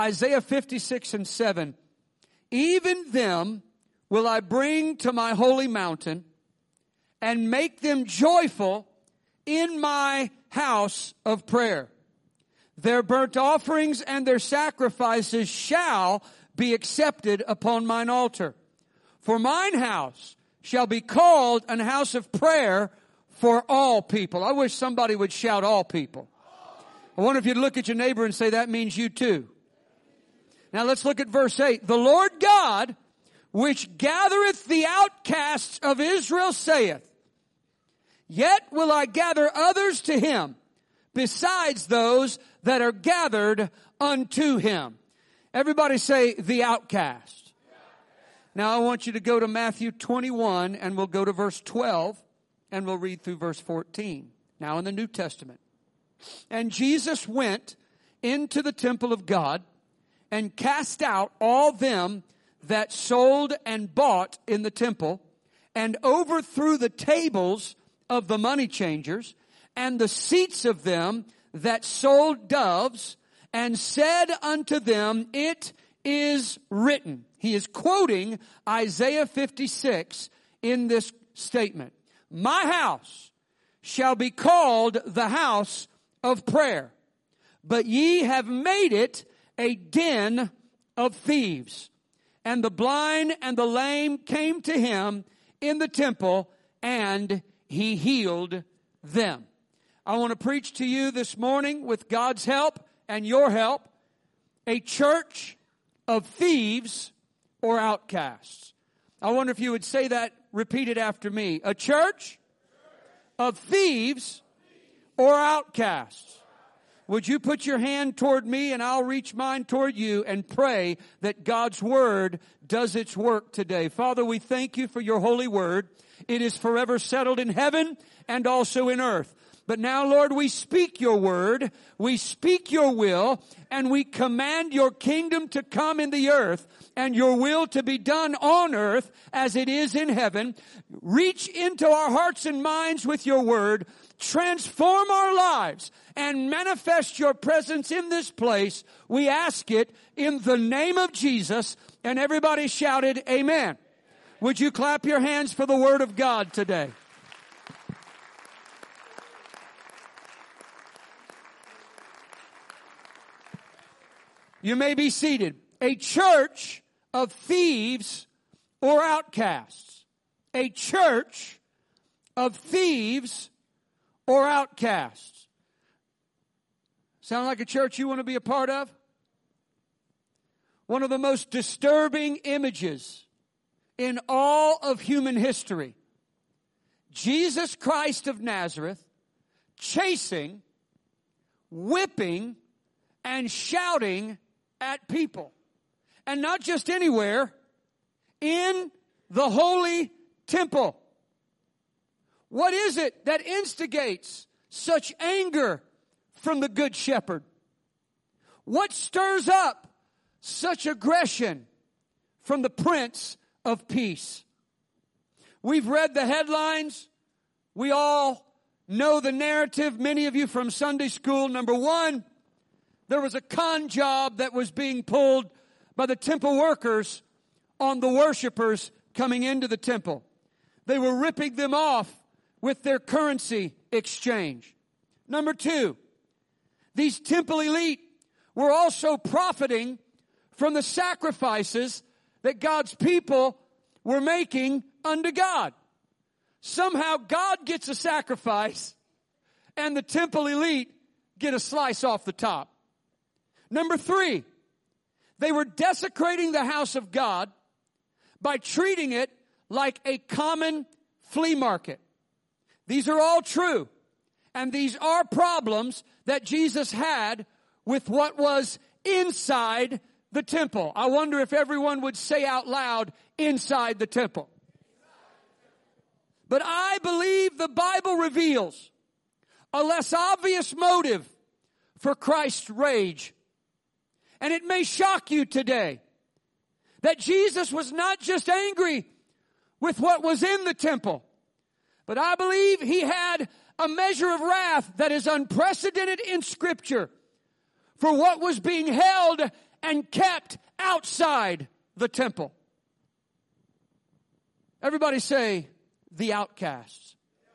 Isaiah 56:7. Even them will I bring to my holy mountain and make them joyful in my house of prayer. Their burnt offerings and their sacrifices shall be accepted upon mine altar. For mine house shall be called an house of prayer for all people. I wish somebody would shout all people. I wonder if you'd look at your neighbor and say, that means you too. Now let's look at verse 8. The Lord God, which gathereth the outcasts of Israel, saith, yet will I gather others to him, besides those that are gathered unto him. Everybody say, the outcast. Now I want you to go to Matthew 21, and we'll go to verse 12, and we'll read through verse 14. Now in the New Testament. And Jesus went into the temple of God, and cast out all them that sold and bought in the temple, and overthrew the tables of the money changers, and the seats of them that sold doves, and said unto them, it is written. He is quoting Isaiah 56 in this statement. My house shall be called the house of prayer, but ye have made it a den of thieves. And the blind and the lame came to him in the temple, and he healed them. I want to preach to you this morning with God's help and your help, a church of thieves or outcasts. I wonder if you would say that, repeat it after me. A church of thieves or outcasts. Would you put your hand toward me and I'll reach mine toward you and pray that God's word does its work today. Father, we thank you for your holy word. It is forever settled in heaven and also in earth. But now, Lord, we speak your word, we speak your will, and we command your kingdom to come in the earth and your will to be done on earth as it is in heaven. Reach into our hearts and minds with your word. Transform our lives and manifest your presence in this place. We ask it in the name of Jesus. And everybody shouted, amen. Would you clap your hands for the word of God today? You may be seated. A church of thieves or outcasts. A church of thieves or outcasts. Sound like a church you want to be a part of? One of the most disturbing images in all of human history. Jesus Christ of Nazareth chasing, whipping, and shouting at people. And not just anywhere, in the holy temple. What is it that instigates such anger from the Good Shepherd? What stirs up such aggression from the Prince of Peace? We've read the headlines. We all know the narrative. Many of you from Sunday school. Number one, there was a con job that was being pulled by the temple workers on the worshipers coming into the temple. They were ripping them off with their currency exchange. Number two, these temple elite were also profiting from the sacrifices that God's people were making unto God. Somehow God gets a sacrifice and the temple elite get a slice off the top. Number three, they were desecrating the house of God by treating it like a common flea market. These are all true. And these are problems that Jesus had with what was inside the temple. I wonder if everyone would say out loud, inside the temple. But I believe the Bible reveals a less obvious motive for Christ's rage. And it may shock you today that Jesus was not just angry with what was in the temple, but I believe he had a measure of wrath that is unprecedented in Scripture for what was being held and kept outside the temple. Everybody say, the outcasts.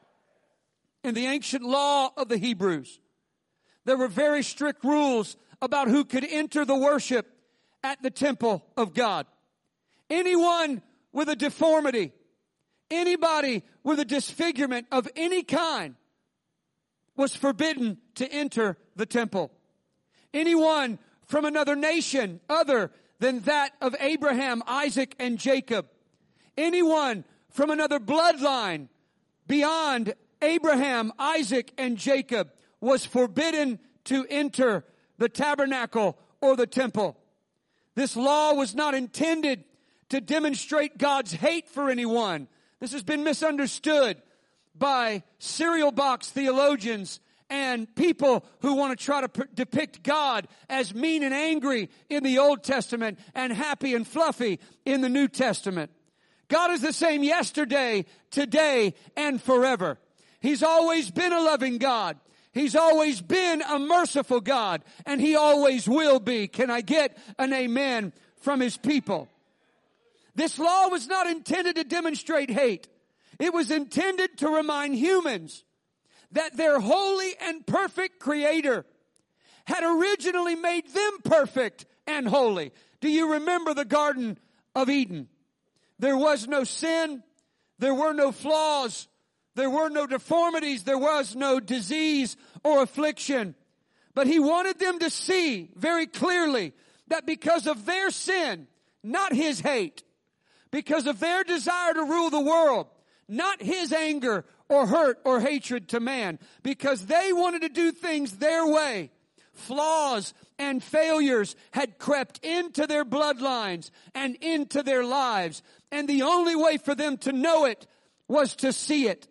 In the ancient law of the Hebrews, there were very strict rules about who could enter the worship at the temple of God. Anyone with a deformity, anybody with a disfigurement of any kind was forbidden to enter the temple. Anyone from another nation other than that of Abraham, Isaac, and Jacob, anyone from another bloodline beyond Abraham, Isaac, and Jacob was forbidden to enter the tabernacle or the temple. This law was not intended to demonstrate God's hate for anyone. This has been misunderstood by cereal box theologians and people who want to try to depict God as mean and angry in the Old Testament and happy and fluffy in the New Testament. God is the same yesterday, today, and forever. He's always been a loving God. He's always been a merciful God, and He always will be. Can I get an amen from His people? This law was not intended to demonstrate hate. It was intended to remind humans that their holy and perfect Creator had originally made them perfect and holy. Do you remember the Garden of Eden? There was no sin. There were no flaws. There were no deformities. There was no disease or affliction. But He wanted them to see very clearly that because of their sin, not His hate, because of their desire to rule the world, not His anger or hurt or hatred to man, because they wanted to do things their way, flaws and failures had crept into their bloodlines and into their lives. And the only way for them to know it was to see it.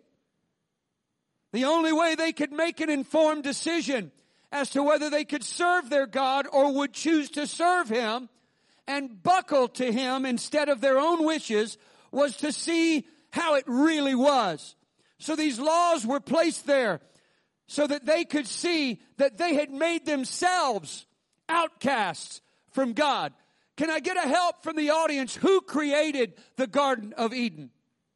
The only way they could make an informed decision as to whether they could serve their God or would choose to serve Him and buckle to Him instead of their own wishes was to see how it really was. So these laws were placed there so that they could see that they had made themselves outcasts from God. Can I get a help from the audience? Who created the Garden of Eden?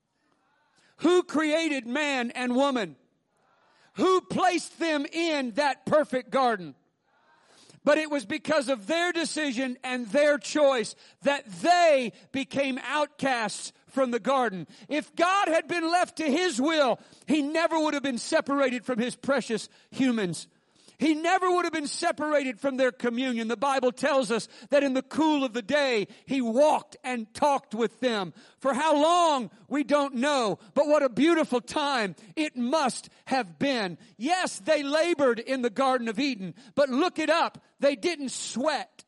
Who created man and woman? Who placed them in that perfect garden? But it was because of their decision and their choice that they became outcasts from the garden. If God had been left to His will, He never would have been separated from His precious humans. He never would have been separated from their communion. The Bible tells us that in the cool of the day, He walked and talked with them. For how long, we don't know. But what a beautiful time it must have been. Yes, they labored in the Garden of Eden. But look it up. They didn't sweat.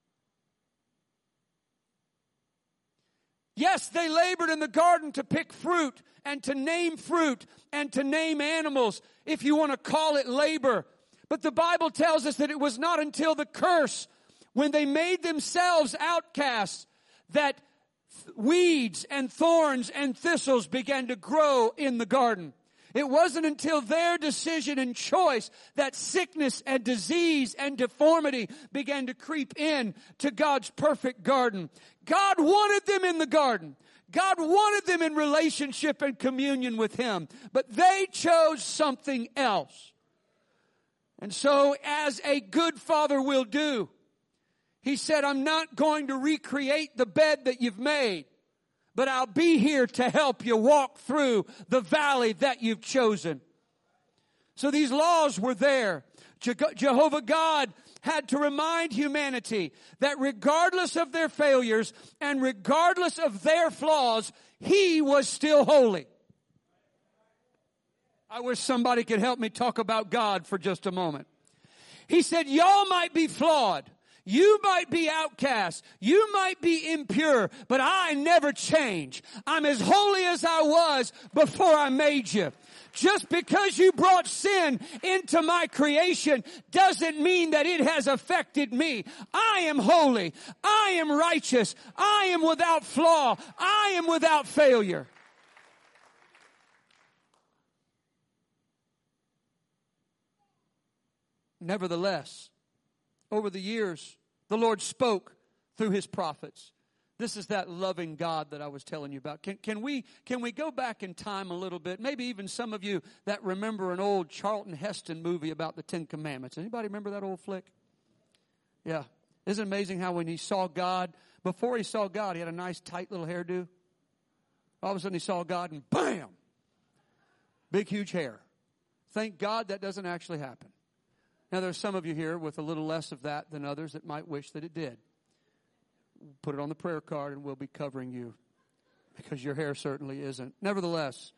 Yes, they labored in the garden to pick fruit and to name animals, if you want to call it labor. But the Bible tells us that it was not until the curse, when they made themselves outcasts, that weeds and thorns and thistles began to grow in the garden. It wasn't until their decision and choice that sickness and disease and deformity began to creep in to God's perfect garden. God wanted them in the garden. God wanted them in relationship and communion with Him. But they chose something else. And so, as a good father will do, He said, I'm not going to recreate the bed that you've made, but I'll be here to help you walk through the valley that you've chosen. So these laws were there. Jehovah God had to remind humanity that regardless of their failures and regardless of their flaws, He was still holy. I wish somebody could help me talk about God for just a moment. He said, y'all might be flawed. You might be outcast. You might be impure, but I never change. I'm as holy as I was before I made you. Just because you brought sin into my creation doesn't mean that it has affected me. I am holy. I am righteous. I am without flaw. I am without failure. Nevertheless, over the years, The Lord spoke through His prophets. This is that loving God that I was telling you about. Can we go back in time a little bit? Maybe even some of you that remember an old Charlton Heston movie about the Ten Commandments. Anybody remember that old flick? Yeah. Isn't it amazing how when he saw God, before he saw God, he had a nice tight little hairdo? All of a sudden he saw God and bam! Big, huge hair. Thank God that doesn't actually happen. Now there's some of you here with a little less of that than others that might wish that it did. Put it on the prayer card and we'll be covering you because your hair certainly isn't. Nevertheless,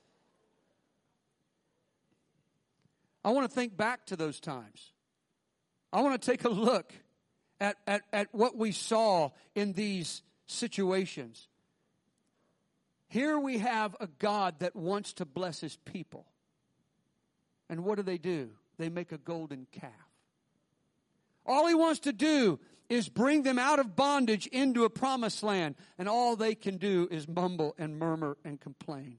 I want to think back to those times. I want to take a look at what we saw in these situations. Here we have a God that wants to bless His people. And what do? They make a golden calf. All He wants to do is bring them out of bondage into a promised land. And all they can do is mumble and murmur and complain.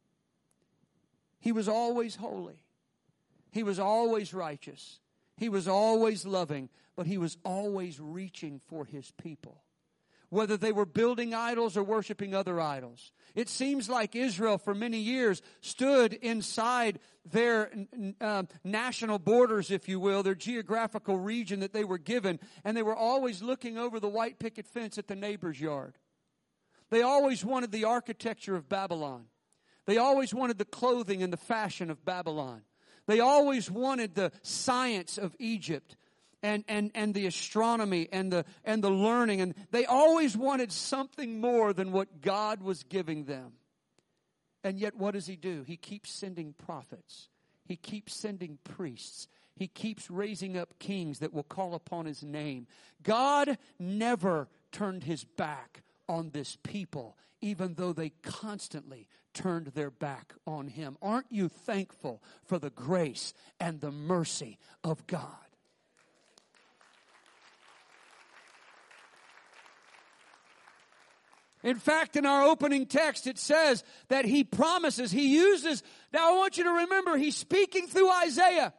He was always holy. He was always righteous. He was always loving. But He was always reaching for His people. Whether they were building idols or worshiping other idols. It seems like Israel for many years stood inside their national borders, if you will, their geographical region that they were given, and they were always looking over the white picket fence at the neighbor's yard. They always wanted the architecture of Babylon. They always wanted the clothing and the fashion of Babylon. They always wanted the science of Egypt. And the astronomy and the learning, and they always wanted something more than what God was giving them. And yet what does He do? He keeps sending prophets. He keeps sending priests. He keeps raising up kings that will call upon His name. God never turned His back on this people, even though they constantly turned their back on Him. Aren't you thankful for the grace and the mercy of God? In fact, in our opening text, it says that He promises, He uses, now I want you to remember, He's speaking through Isaiah.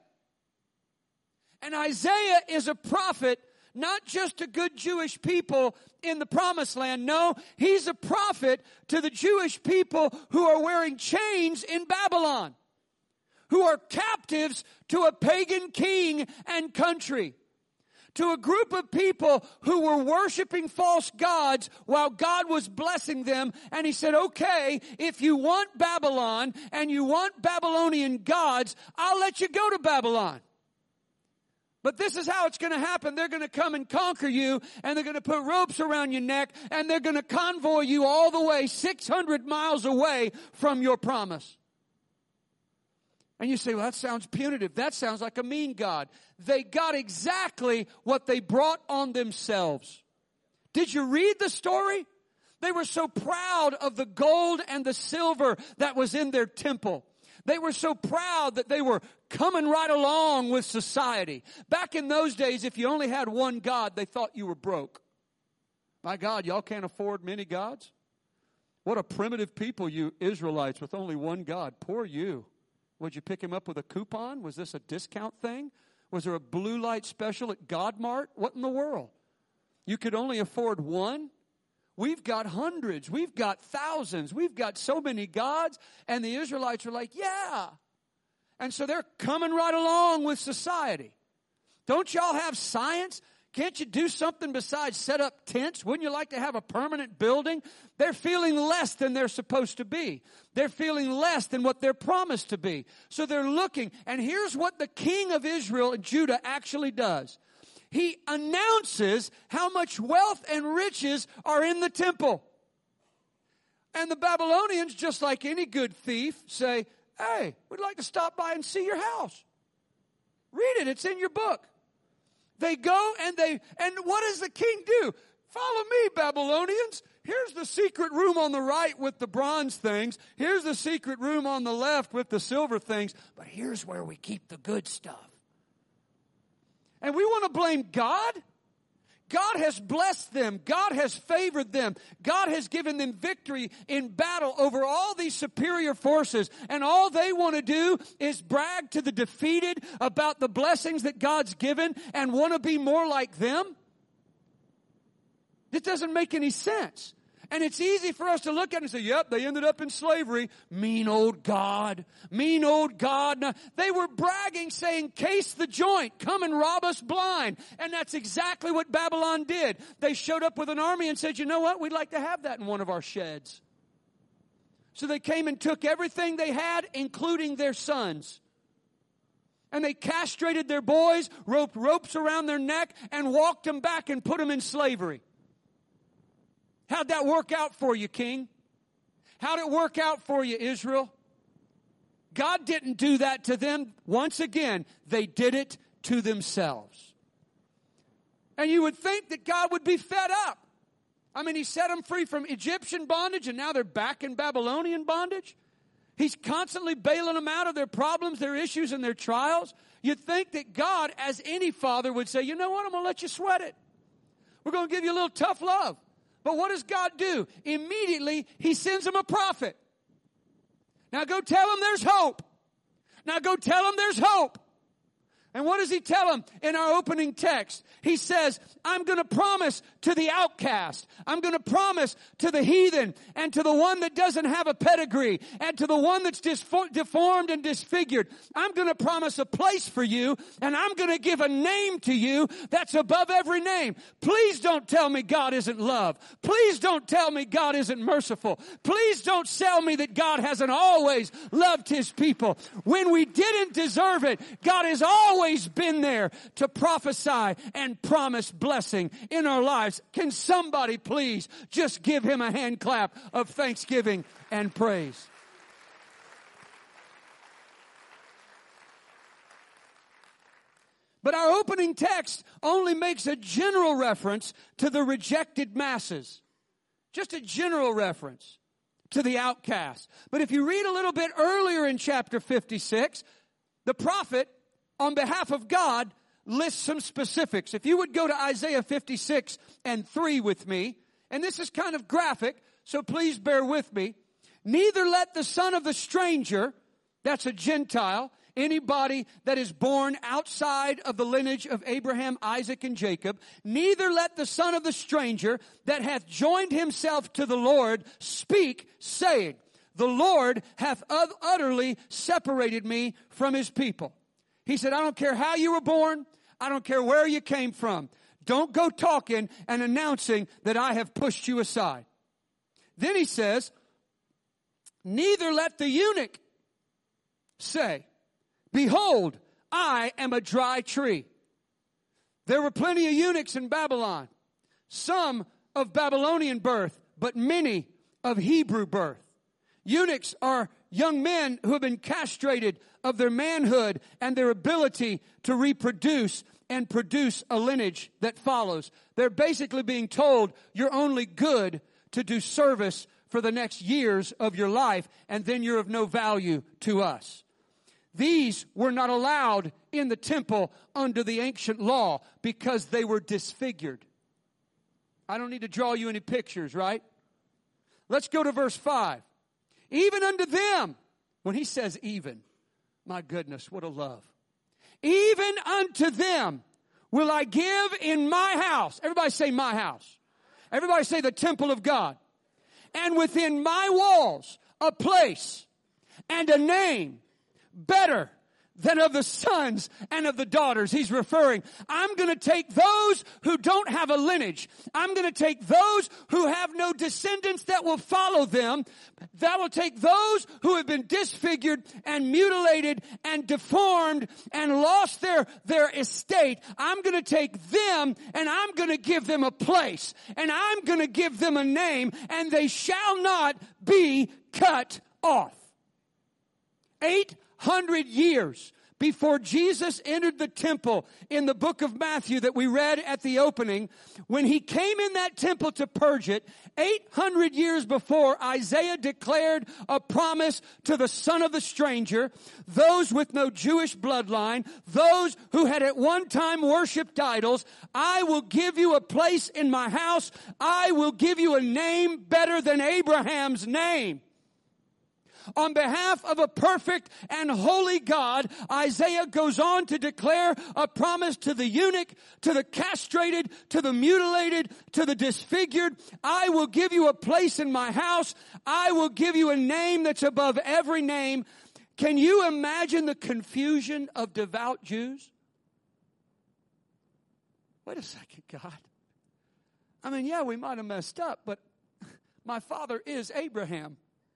And Isaiah is a prophet, not just to good Jewish people in the promised land. No, he's a prophet to the Jewish people who are wearing chains in Babylon, who are captives to a pagan king and country. To a group of people who were worshiping false gods while God was blessing them. And He said, okay, if you want Babylon and you want Babylonian gods, I'll let you go to Babylon. But this is how it's going to happen. They're going to come and conquer you, and they're going to put ropes around your neck, and they're going to convoy you all the way 600 miles away from your promise. And you say, well, that sounds punitive. That sounds like a mean God. They got exactly what they brought on themselves. Did you read the story? They were so proud of the gold and the silver that was in their temple. They were so proud that they were coming right along with society. Back in those days, if you only had one God, they thought you were broke. My God, y'all can't afford many gods? What a primitive people, you Israelites, with only one God. Poor you. Would you pick him up with a coupon? Was this a discount thing? Was there a blue light special at Godmart? What in the world? You could only afford one? We've got hundreds. We've got thousands. We've got so many gods. And the Israelites are like, yeah. And so they're coming right along with society. Don't y'all have science? Can't you do something besides set up tents? Wouldn't you like to have a permanent building? They're feeling less than they're supposed to be. They're feeling less than what they're promised to be. So they're looking. And here's what the king of Israel and Judah actually does. He announces how much wealth and riches are in the temple. And the Babylonians, just like any good thief, say, hey, we'd like to stop by and see your house. Read it. It's in your book. They go and what does the king do? Follow me, Babylonians. Here's the secret room on the right with the bronze things. Here's the secret room on the left with the silver things. But here's where we keep the good stuff. And we want to blame God? God has blessed them. God has favored them. God has given them victory in battle over all these superior forces. And all they want to do is brag to the defeated about the blessings that God's given and want to be more like them. It doesn't make any sense. And it's easy for us to look at it and say, yep, they ended up in slavery. Mean old God. Mean old God. Now, they were bragging, saying, case the joint. Come and rob us blind. And that's exactly what Babylon did. They showed up with an army and said, you know what? We'd like to have that in one of our sheds. So they came and took everything they had, including their sons. And they castrated their boys, roped ropes around their neck, and walked them back and put them in slavery. How'd that work out for you, King? How'd it work out for you, Israel? God didn't do that to them. Once again, they did it to themselves. And you would think that God would be fed up. I mean, he set them free from Egyptian bondage, and now they're back in Babylonian bondage. He's constantly bailing them out of their problems, their issues, and their trials. You'd think that God, as any father, would say, you know what, I'm going to let you sweat it. We're going to give you a little tough love. But what does God do? Immediately, he sends them a prophet. Now go tell them there's hope. Now go tell them there's hope. And what does he tell them in our opening text? He says, I'm going to promise to the outcast. I'm going to promise to the heathen and to the one that doesn't have a pedigree and to the one that's deformed and disfigured. I'm going to promise a place for you, and I'm going to give a name to you that's above every name. Please don't tell me God isn't love. Please don't tell me God isn't merciful. Please don't sell me that God hasn't always loved his people. When we didn't deserve it, God has always been there to prophesy and promise blessing in our lives. Can somebody please just give him a hand clap of thanksgiving and praise? But our opening text only makes a general reference to the rejected masses. Just a general reference to the outcast. But if you read a little bit earlier in chapter 56, the prophet, on behalf of God, lists some specifics. If you would go to Isaiah 56 and 3 with me, and this is kind of graphic, so please bear with me. Neither let the son of the stranger, that's a Gentile, anybody that is born outside of the lineage of Abraham, Isaac, and Jacob, neither let the son of the stranger that hath joined himself to the Lord speak, saying, the Lord hath utterly separated me from his people. He said, I don't care how you were born. I don't care where you came from. Don't go talking and announcing that I have pushed you aside. Then he says, neither let the eunuch say, behold, I am a dry tree. There were plenty of eunuchs in Babylon, some of Babylonian birth, but many of Hebrew birth. Eunuchs are young men who have been castrated of their manhood and their ability to reproduce and produce a lineage that follows. They're basically being told, you're only good to do service for the next years of your life, and then you're of no value to us. These were not allowed in the temple under the ancient law because they were disfigured. I don't need to draw you any pictures, right? Let's go to verse 5. Even unto them, when he says even, my goodness, what a love. Even unto them will I give in my house. Everybody say my house. Everybody say the temple of God. And within my walls, a place and a name better than of the sons and of the daughters. He's referring, I'm going to take those who don't have a lineage. I'm going to take those who have no descendants that will follow them. That will take those who have been disfigured and mutilated and deformed and lost their estate. I'm going to take them and I'm going to give them a place and I'm going to give them a name, and they shall not be cut off. 800 years before Jesus entered the temple in the book of Matthew that we read at the opening, when he came in that temple to purge it, 800 years before, Isaiah declared a promise to the son of the stranger, those with no Jewish bloodline, those who had at one time worshipped idols. I will give you a place in my house. I will give you a name better than Abraham's name. On behalf of a perfect and holy God, Isaiah goes on to declare a promise to the eunuch, to the castrated, to the mutilated, to the disfigured. I will give you a place in my house. I will give you a name that's above every name. Can you imagine the confusion of devout Jews? Wait a second, God. I mean, yeah, we might have messed up, but my father is Abraham.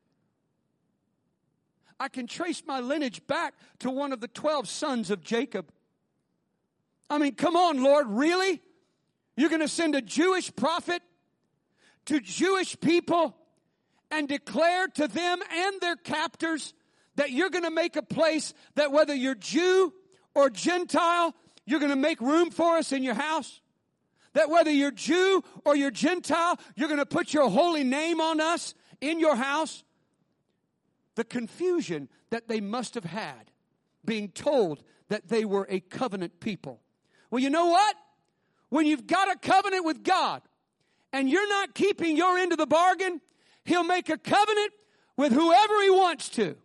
I can trace my lineage back to one of the 12 sons of Jacob. I mean, come on, Lord, really? You're going to send a Jewish prophet to Jewish people and declare to them and their captors that you're going to make a place that whether you're Jew or Gentile, you're going to make room for us in your house? That whether you're Jew or you're Gentile, you're going to put your holy name on us in your house? The confusion that they must have had being told that they were a covenant people. Well, you know what? When you've got a covenant with God and you're not keeping your end of the bargain, He'll make a covenant with whoever He wants to.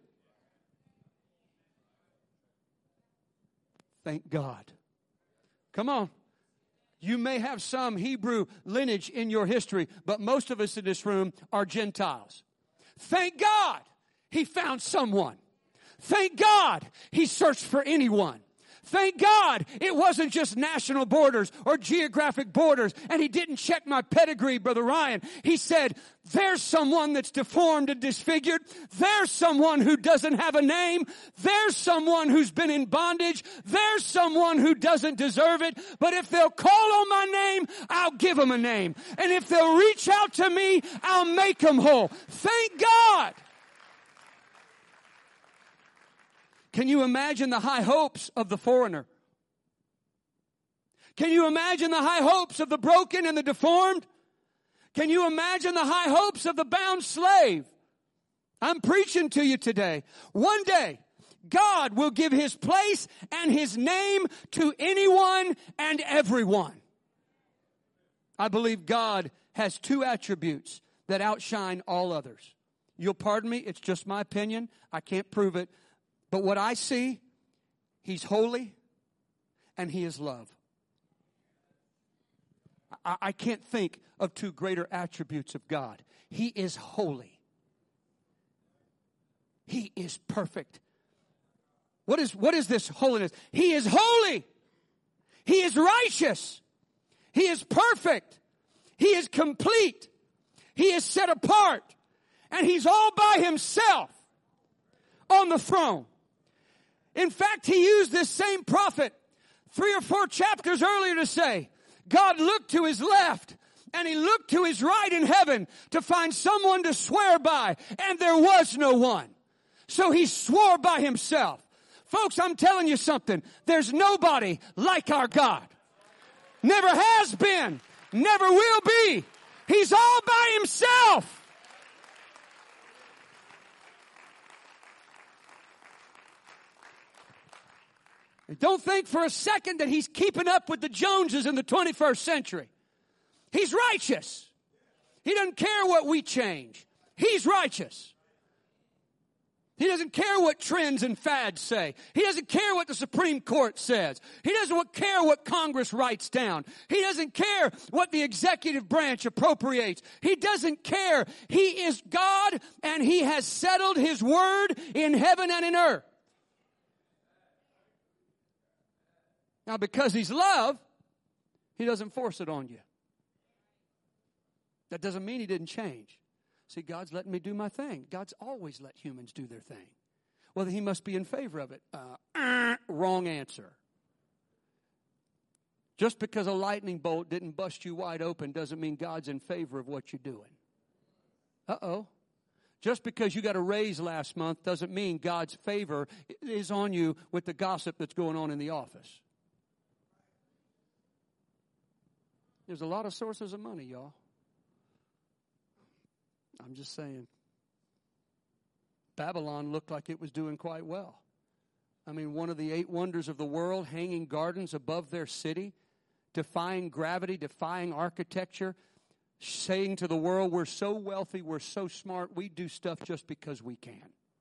Thank God. Come on. You may have some Hebrew lineage in your history, but most of us in this room are Gentiles. Thank God He found someone. Thank God He searched for anyone. Thank God it wasn't just national borders or geographic borders, and He didn't check my pedigree, Brother Ryan. He said, there's someone that's deformed and disfigured. There's someone who doesn't have a name. There's someone who's been in bondage. There's someone who doesn't deserve it. But if they'll call on my name, I'll give them a name. And if they'll reach out to me, I'll make them whole. Thank God. Can you imagine the high hopes of the foreigner? Can you imagine the high hopes of the broken and the deformed? Can you imagine the high hopes of the bound slave? I'm preaching to you today. One day, God will give His place and His name to anyone and everyone. I believe God has two attributes that outshine all others. You'll pardon me, it's just my opinion. I can't prove it. But what I see, He's holy and He is love. I can't think of two greater attributes of God. He is holy. He is perfect. What is this holiness? He is holy. He is righteous. He is perfect. He is complete. He is set apart. And He's all by Himself on the throne. In fact, He used this same prophet 3 or 4 chapters earlier to say, God looked to His left and He looked to His right in heaven to find someone to swear by, and there was no one. So He swore by Himself. Folks, I'm telling you something. There's nobody like our God. Never has been. Never will be. He's all by Himself. Don't think for a second that He's keeping up with the Joneses in the 21st century. He's righteous. He doesn't care what we change. He's righteous. He doesn't care what trends and fads say. He doesn't care what the Supreme Court says. He doesn't care what Congress writes down. He doesn't care what the executive branch appropriates. He doesn't care. He is God, and He has settled His word in heaven and in earth. Now, because He's love, He doesn't force it on you. That doesn't mean He didn't change. See, God's letting me do my thing. God's always let humans do their thing. Well, then He must be in favor of it. Wrong answer. Just because a lightning bolt didn't bust you wide open doesn't mean God's in favor of what you're doing. Uh-oh. Just because you got a raise last month doesn't mean God's favor is on you with the gossip that's going on in the office. There's a lot of sources of money, y'all. I'm just saying. Babylon looked like it was doing quite well. I mean, one of the 8 wonders of the world, hanging gardens above their city, defying gravity, defying architecture, saying to the world, we're so wealthy, we're so smart, we do stuff just because we can.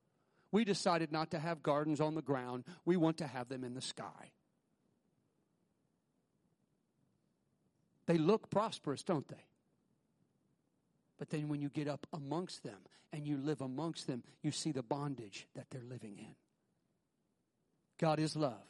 We decided not to have gardens on the ground. We want to have them in the sky. They look prosperous, don't they? But then when you get up amongst them and you live amongst them, you see the bondage that they're living in. God is love.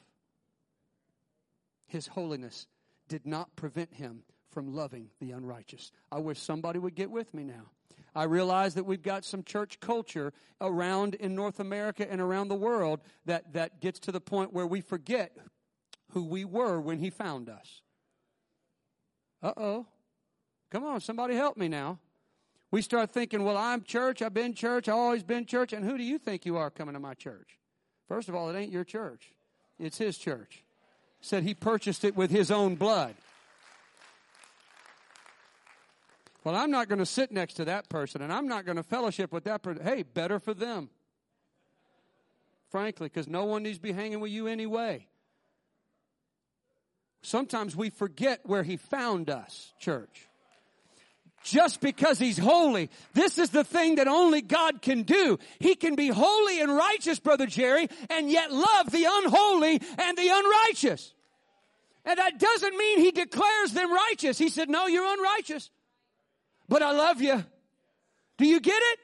His holiness did not prevent him from loving the unrighteous. I wish somebody would get with me now. I realize that we've got some church culture around in North America and around the world that gets to the point where we forget who we were when he found us. Uh-oh. Come on, somebody help me now. We start thinking, well, I'm church, I've been church, I've always been church, and who do you think you are coming to my church? First of all, it ain't your church. It's his church. Said he purchased it with his own blood. Well, I'm not going to sit next to that person, and I'm not going to fellowship with that person. Hey, better for them. Frankly, because no one needs to be hanging with you anyway. Sometimes we forget where he found us, church. Just because he's holy. This is the thing that only God can do. He can be holy and righteous, Brother Jerry, and yet love the unholy and the unrighteous. And that doesn't mean he declares them righteous. He said, no, you're unrighteous, but I love you. Do you get it?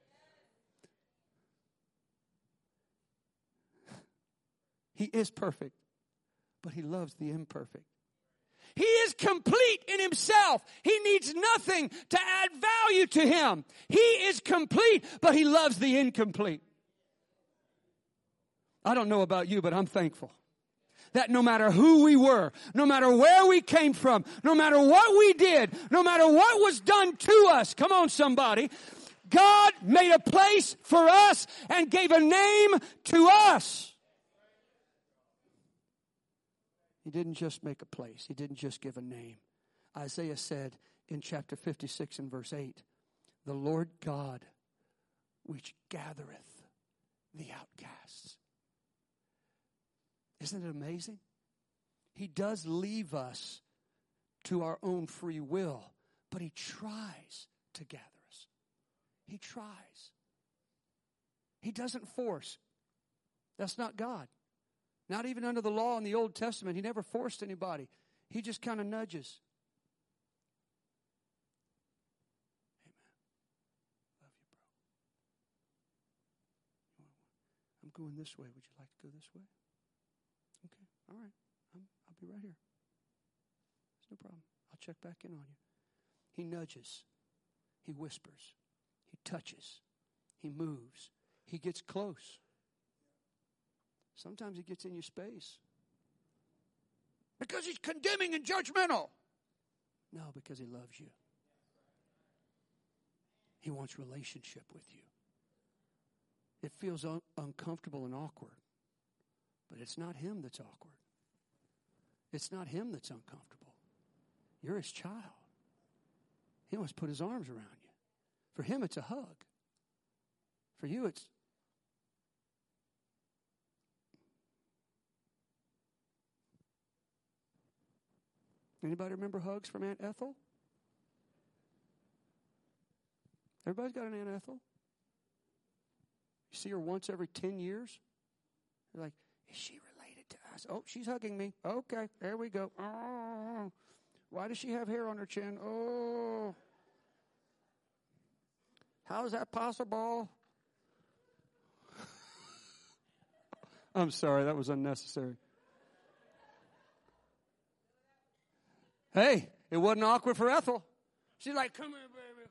He is perfect, but he loves the imperfect. He is complete in himself. He needs nothing to add value to him. He is complete, but he loves the incomplete. I don't know about you, but I'm thankful that no matter who we were, no matter where we came from, no matter what we did, no matter what was done to us, come on somebody, God made a place for us and gave a name to us. He didn't just make a place. He didn't just give a name. Isaiah said in chapter 56 and verse 8, the Lord God which gathereth the outcasts. Isn't it amazing? He does leave us to our own free will, but he tries to gather us. He tries. He doesn't force. That's not God. Not even under the law in the Old Testament. He never forced anybody. He just kind of nudges. Amen. Love you, bro. I'm going this way. Would you like to go this way? Okay. All right. I'll be right here. It's no problem. I'll check back in on you. He nudges. He whispers. He touches. He moves. He gets close. Sometimes he gets in your space. Because he's condemning and judgmental. No, because he loves you. He wants relationship with you. It feels uncomfortable and awkward. But it's not him that's awkward. It's not him that's uncomfortable. You're his child. He wants to put his arms around you. For him, it's a hug. For you, it's... Anybody remember hugs from Aunt Ethel? Everybody's got an Aunt Ethel. You see her once every 10 years. You're like, is she related to us? Oh, she's hugging me. Okay, there we go. Oh, why does she have hair on her chin? Oh, how is that possible? I'm sorry, that was unnecessary. Hey, it wasn't awkward for Ethel. She's like, come here, baby.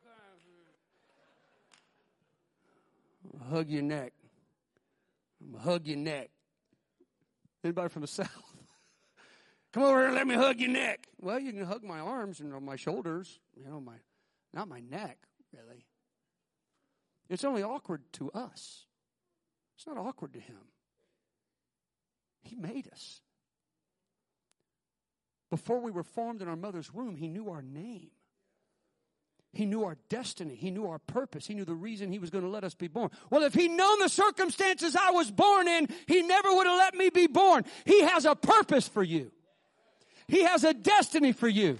I'll hug your neck. I'm going to hug your neck. Anybody from the South? Come over here and let me hug your neck. Well, you can hug my arms and my shoulders. Not my neck, really. It's only awkward to us. It's not awkward to him. He made us. Before we were formed in our mother's womb, he knew our name. He knew our destiny. He knew our purpose. He knew the reason he was going to let us be born. Well, if he'd known the circumstances I was born in, he never would have let me be born. He has a purpose for you. He has a destiny for you.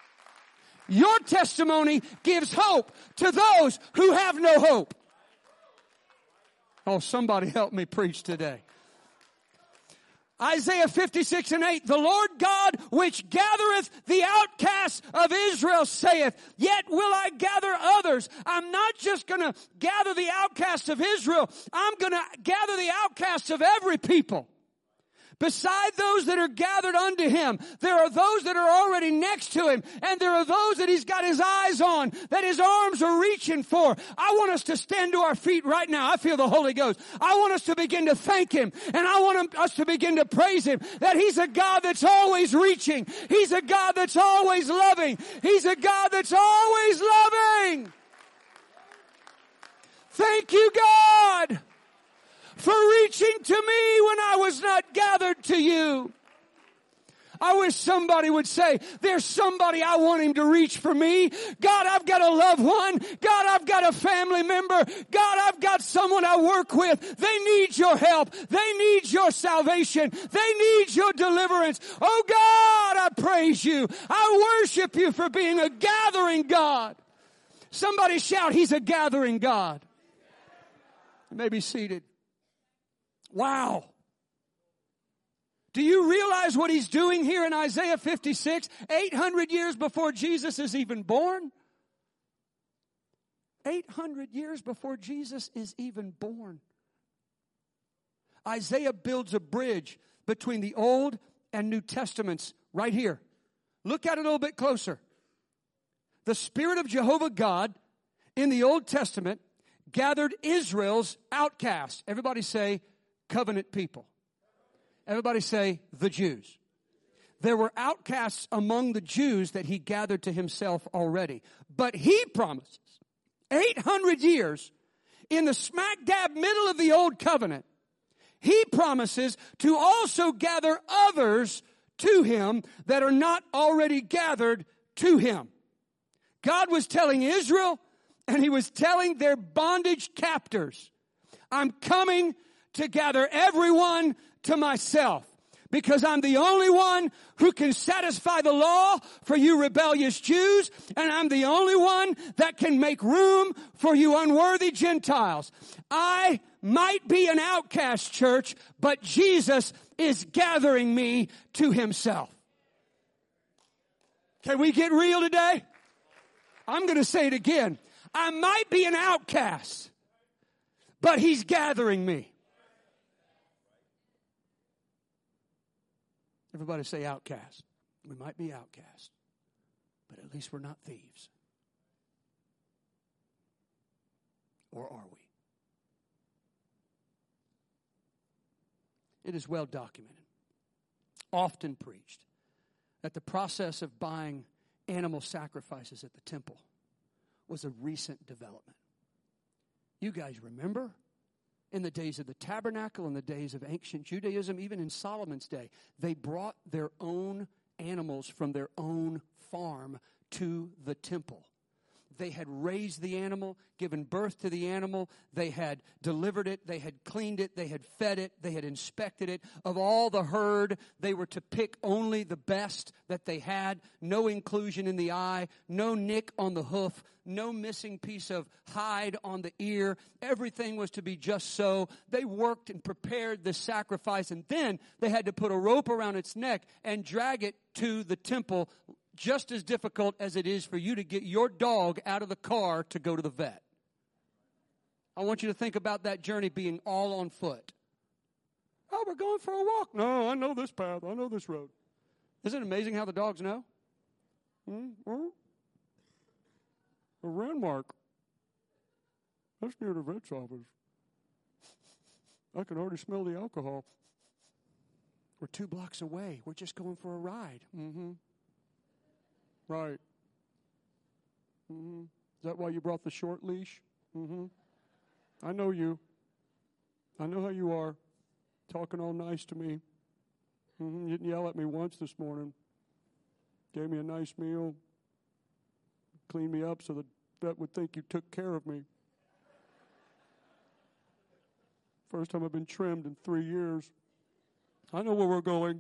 Your testimony gives hope to those who have no hope. Oh, somebody help me preach today. Isaiah 56:8, the Lord God which gathereth the outcasts of Israel saith, yet will I gather others. I'm not just going to gather the outcasts of Israel. I'm going to gather the outcasts of every people. Beside those that are gathered unto him, there are those that are already next to him, and there are those that he's got his eyes on, that his arms are reaching for. I want us to stand to our feet right now. I feel the Holy Ghost. I want us to begin to thank him, and I want us to begin to praise him, that he's a God that's always reaching. He's a God that's always loving. He's a God that's always loving. Thank you, God, for reaching to me when I was not gathered to you. I wish somebody would say, there's somebody I want him to reach for me. God, I've got a loved one. God, I've got a family member. God, I've got someone I work with. They need your help. They need your salvation. They need your deliverance. Oh God, I praise you. I worship you for being a gathering God. Somebody shout, he's a gathering God. You may be seated. Wow. Do you realize what he's doing here in Isaiah 56? 800 years before Jesus is even born. 800 years before Jesus is even born. Isaiah builds a bridge between the Old and New Testaments right here. Look at it a little bit closer. The Spirit of Jehovah God in the Old Testament gathered Israel's outcasts. Everybody say, covenant people. Everybody say, the Jews. There were outcasts among the Jews that he gathered to himself already. But he promises, 800 years, in the smack dab middle of the old covenant, he promises to also gather others to him that are not already gathered to him. God was telling Israel, and he was telling their bondage captors, I'm coming to gather everyone to myself, because I'm the only one who can satisfy the law for you rebellious Jews, and I'm the only one that can make room for you unworthy Gentiles. I might be an outcast, church, but Jesus is gathering me to himself. Can we get real today? I'm going to say it again. I might be an outcast, but he's gathering me. Everybody say outcast. We might be outcast, but at least we're not thieves. Or are we? It is well documented, often preached, that the process of buying animal sacrifices at the temple was a recent development. You guys remember? In the days of the tabernacle, in the days of ancient Judaism, even in Solomon's day, they brought their own animals from their own farm to the temple. They had raised the animal, given birth to the animal. They had delivered it. They had cleaned it. They had fed it. They had inspected it. Of all the herd, they were to pick only the best that they had. No inclusion in the eye. No nick on the hoof. No missing piece of hide on the ear. Everything was to be just so. They worked and prepared the sacrifice, and then they had to put a rope around its neck and drag it to the temple. Just as difficult as it is for you to get your dog out of the car to go to the vet. I want you to think about that journey being all on foot. Oh, we're going for a walk. No, I know this path. I know this road. Isn't it amazing how the dogs know? A landmark. That's near the vet's office. I can already smell the alcohol. We're 2 blocks away. We're just going for a ride. Right. Is that why you brought the short leash? I know you. I know how you are. Talking all nice to me. You didn't yell at me once this morning. Gave me a nice meal. Cleaned me up so the vet would think you took care of me. First time I've been trimmed in 3 years. I know where we're going.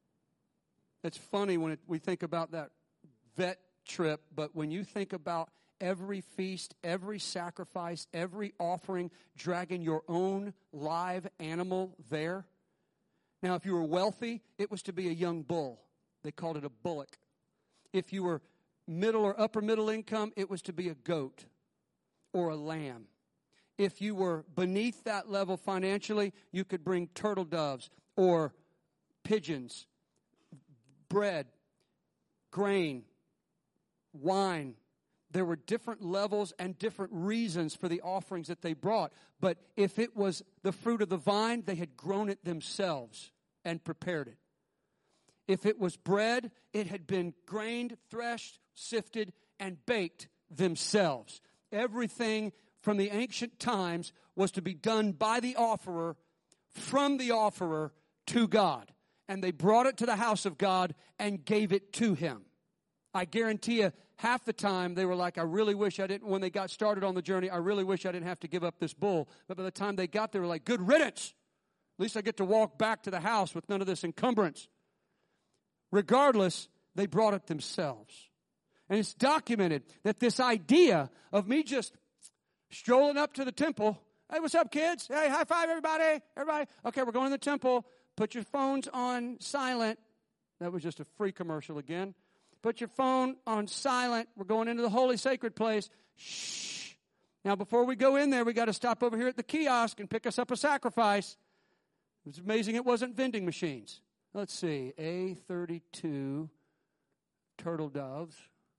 It's funny when we think about that vet trip, but when you think about every feast, every sacrifice, every offering, dragging your own live animal there. Now, if you were wealthy, it was to be a young bull. They called it a bullock. If you were middle or upper middle income, it was to be a goat or a lamb. If you were beneath that level financially, you could bring turtle doves or pigeons, bread, grain, wine. There were different levels and different reasons for the offerings that they brought. But if it was the fruit of the vine, they had grown it themselves and prepared it. If it was bread, it had been grained, threshed, sifted, and baked themselves. Everything from the ancient times was to be done by the offerer, from the offerer to God. And they brought it to the house of God and gave it to him. I guarantee you, half the time they were like, I really wish I didn't, when they got started on the journey, I really wish I didn't have to give up this bull. But by the time they got there, they were like, good riddance. At least I get to walk back to the house with none of this encumbrance. Regardless, they brought it themselves. And it's documented that this idea of me just strolling up to the temple, hey, what's up, kids? Hey, high five, everybody. Everybody. Okay, we're going to the temple. Put your phones on silent. That was just a free commercial again. Put your phone on silent. We're going into the holy sacred place. Shh. Now, before we go in there, we got to stop over here at the kiosk and pick us up a sacrifice. It was amazing it wasn't vending machines. Let's see. A32 turtle doves.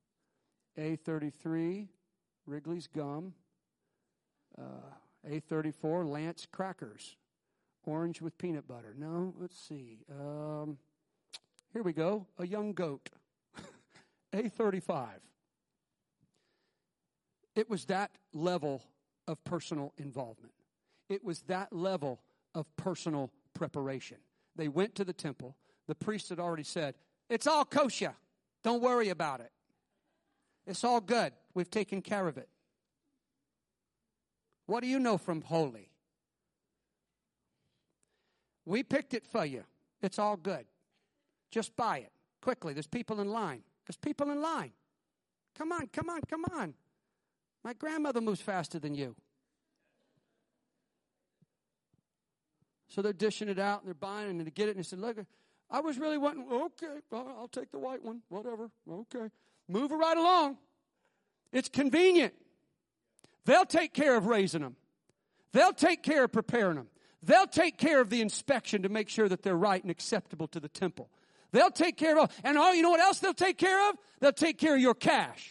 A33 Wrigley's gum. A34 Lance crackers. Orange with peanut butter. No, let's see. Here we go. A young goat. A35. It was that level of personal involvement. It was that level of personal preparation. They went to the temple. The priest had already said, it's all kosher. Don't worry about it. It's all good. We've taken care of it. What do you know from holy? We picked it for you. It's all good. Just buy it. Quickly. There's people in line. There's people in line. Come on, come on, come on. My grandmother moves faster than you. So they're dishing it out, and they're buying it, and they get it, and they said, look, I was really wanting, okay, I'll take the white one, whatever, okay. Move it right along. It's convenient. They'll take care of raising them. They'll take care of preparing them. They'll take care of the inspection to make sure that they're right and acceptable to the temple. They'll take care of all. And you know what else they'll take care of? They'll take care of your cash.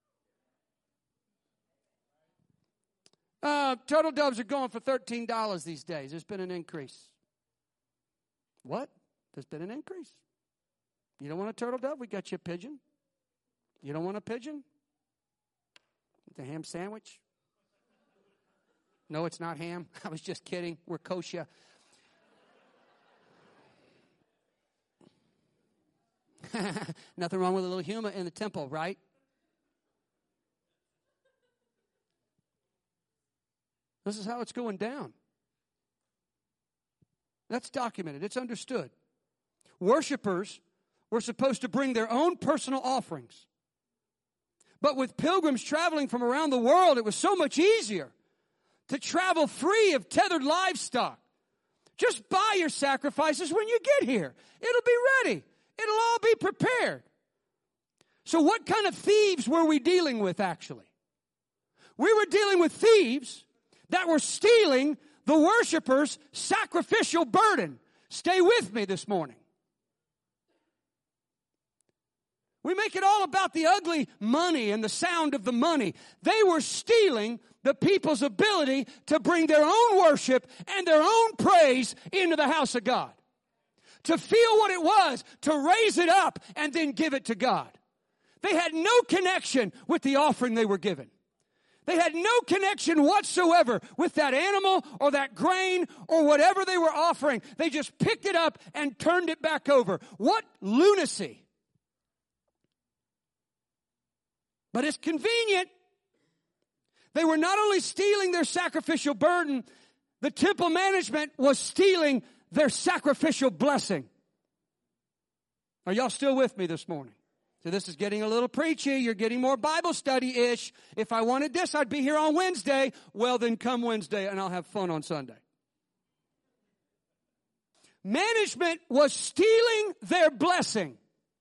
Turtle doves are going for $13 these days. There's been an increase. What? There's been an increase. You don't want a turtle dove? We got you a pigeon. You don't want a pigeon? The ham sandwich? No, it's not ham. I was just kidding. We're kosher. Nothing wrong with a little humor in the temple, right? This is how it's going down. That's documented. It's understood. Worshipers were supposed to bring their own personal offerings. But with pilgrims traveling from around the world, it was so much easier to travel free of tethered livestock. Just buy your sacrifices when you get here. It'll be ready. It'll all be prepared. So what kind of thieves were we dealing with, actually? We were dealing with thieves that were stealing the worshippers' sacrificial burden. Stay with me this morning. We make it all about the ugly money and the sound of the money. They were stealing the people's ability to bring their own worship and their own praise into the house of God. To feel what it was, to raise it up and then give it to God. They had no connection with the offering they were given. They had no connection whatsoever with that animal or that grain or whatever they were offering. They just picked it up and turned it back over. What lunacy. But it's convenient. They were not only stealing their sacrificial burden, the temple management was stealing their sacrificial blessing. Are y'all still with me this morning? So this is getting a little preachy. You're getting more Bible study-ish. If I wanted this, I'd be here on Wednesday. Well, then come Wednesday and I'll have fun on Sunday. Management was stealing their blessing.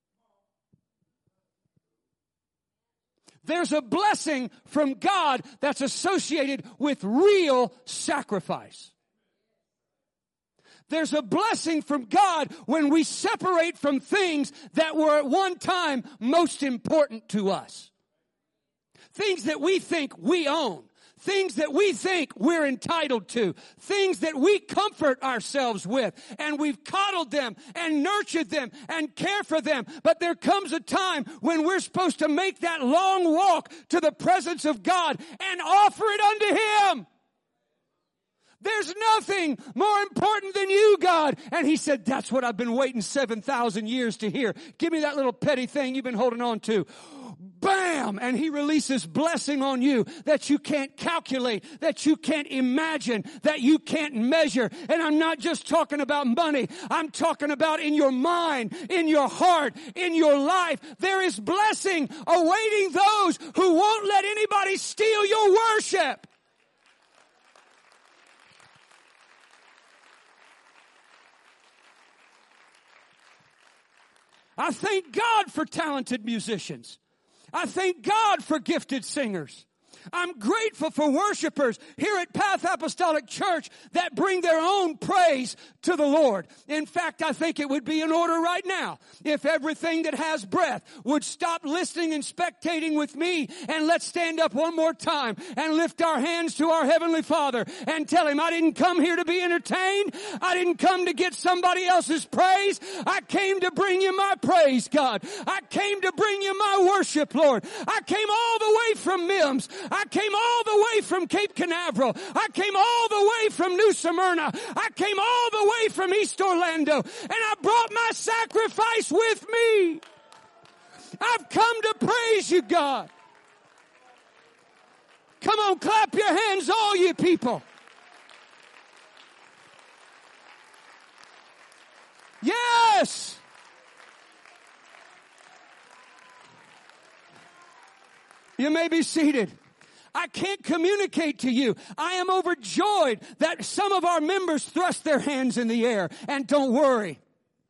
There's a blessing from God that's associated with real sacrifice. There's a blessing from God when we separate from things that were at one time most important to us. Things that we think we own. Things that we think we're entitled to. Things that we comfort ourselves with. And we've coddled them and nurtured them and care for them. But there comes a time when we're supposed to make that long walk to the presence of God and offer it unto Him. There's nothing more important than you, God. And He said, that's what I've been waiting 7,000 years to hear. Give me that little petty thing you've been holding on to. Bam! And He releases blessing on you that you can't calculate, that you can't imagine, that you can't measure. And I'm not just talking about money. I'm talking about in your mind, in your heart, in your life. There is blessing awaiting those who won't let anybody steal your worship. I thank God for talented musicians. I thank God for gifted singers. I'm grateful for worshipers here at Path Apostolic Church that bring their own praise to the Lord. In fact, I think it would be in order right now if everything that has breath would stop listening and spectating with me, and let's stand up one more time and lift our hands to our Heavenly Father and tell Him, I didn't come here to be entertained. I didn't come to get somebody else's praise. I came to bring You my praise, God. I came to bring You my worship, Lord. I came all the way from Mims. I came all the way from Cape Canaveral. I came all the way from New Smyrna. I came all the way from East Orlando. And I brought my sacrifice with me. I've come to praise You, God. Come on, clap your hands, all you people. Yes! You may be seated. I can't communicate to you. I am overjoyed that some of our members thrust their hands in the air. And don't worry.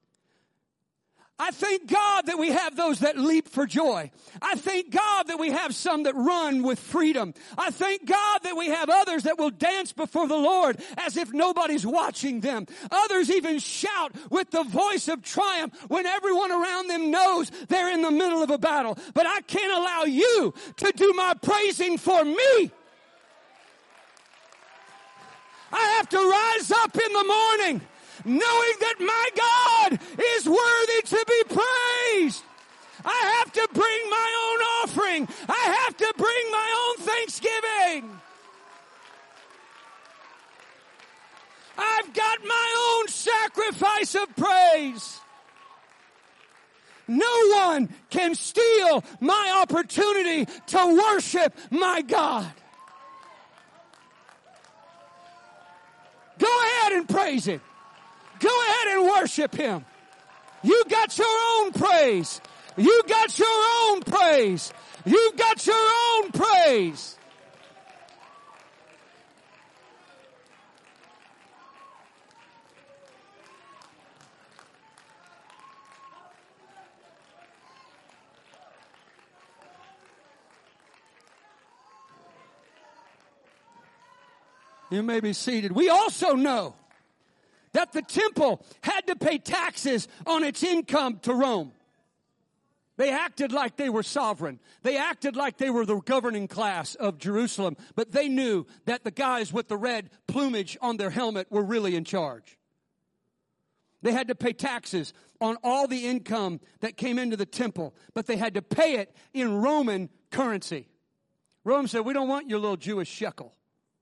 I thank God that we have those that leap for joy. I thank God that we have some that run with freedom. I thank God that we have others that will dance before the Lord as if nobody's watching them. Others even shout with the voice of triumph when everyone around them knows they're in the middle of a battle. But I can't allow you to do my praising for me. I have to rise up in the morning knowing that my God is worthy to be praised. I have to bring my own offering. I have to bring my own thanksgiving. I've got my own sacrifice of praise. No one can steal my opportunity to worship my God. Go ahead and praise Him. Go ahead and worship Him. You got your own praise. You got your own praise. You've got your own praise. You may be seated. We also know that the temple had to pay taxes on its income to Rome. They acted like they were sovereign. They acted like they were the governing class of Jerusalem. But they knew that the guys with the red plumage on their helmet were really in charge. They had to pay taxes on all the income that came into the temple. But they had to pay it in Roman currency. Rome said, we don't want your little Jewish shekel.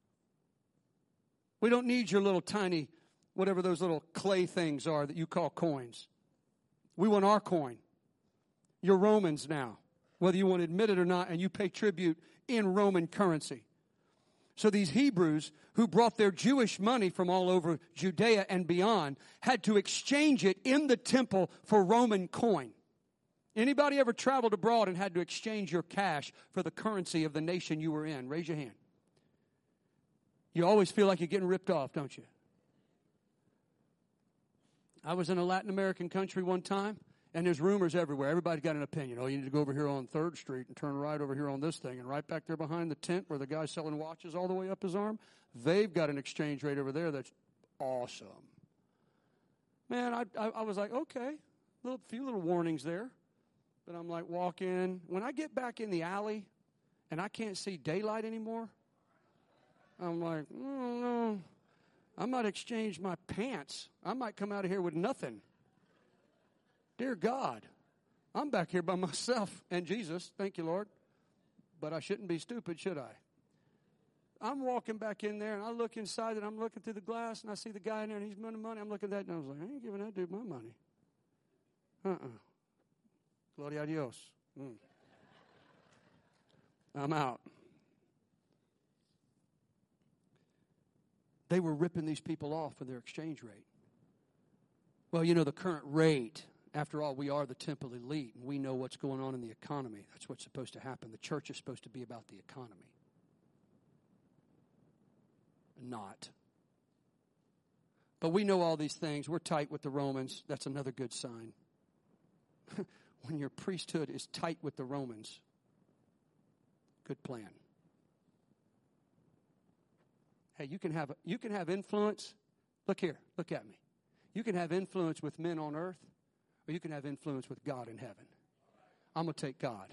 We don't need your little tiny, whatever those little clay things are that you call coins. We want our coin. You're Romans now, whether you want to admit it or not, and you pay tribute in Roman currency. So these Hebrews who brought their Jewish money from all over Judea and beyond had to exchange it in the temple for Roman coin. Anybody ever traveled abroad and had to exchange your cash for the currency of the nation you were in? Raise your hand. You always feel like you're getting ripped off, don't you? I was in a Latin American country one time, and there's rumors everywhere. Everybody's got an opinion. Oh, you need to go over here on 3rd Street and turn right over here on this thing. And right back there behind the tent where the guy's selling watches all the way up his arm, they've got an exchange rate over there that's awesome. Man, I was like, okay, few little warnings there. But I'm like, walk in. When I get back in the alley and I can't see daylight anymore, I'm like, no, I might exchange my pants. I might come out of here with nothing. Dear God, I'm back here by myself and Jesus. Thank you, Lord. But I shouldn't be stupid, should I? I'm walking back in there, and I look inside, and I'm looking through the glass, and I see the guy in there, and he's money. I'm looking at that, and I was like, I ain't giving that dude my money. Gloria a Dios. I'm out. They were ripping these people off for their exchange rate. Well, you know, the current rate, after all, we are the temple elite, and we know what's going on in the economy. That's what's supposed to happen. The church is supposed to be about the economy. Not. But we know all these things. We're tight with the Romans. That's another good sign. When your priesthood is tight with the Romans, good plan. Hey, you can have influence. Look here, look at me. You can have influence with men on earth, or you can have influence with God in heaven. I'm going to take God.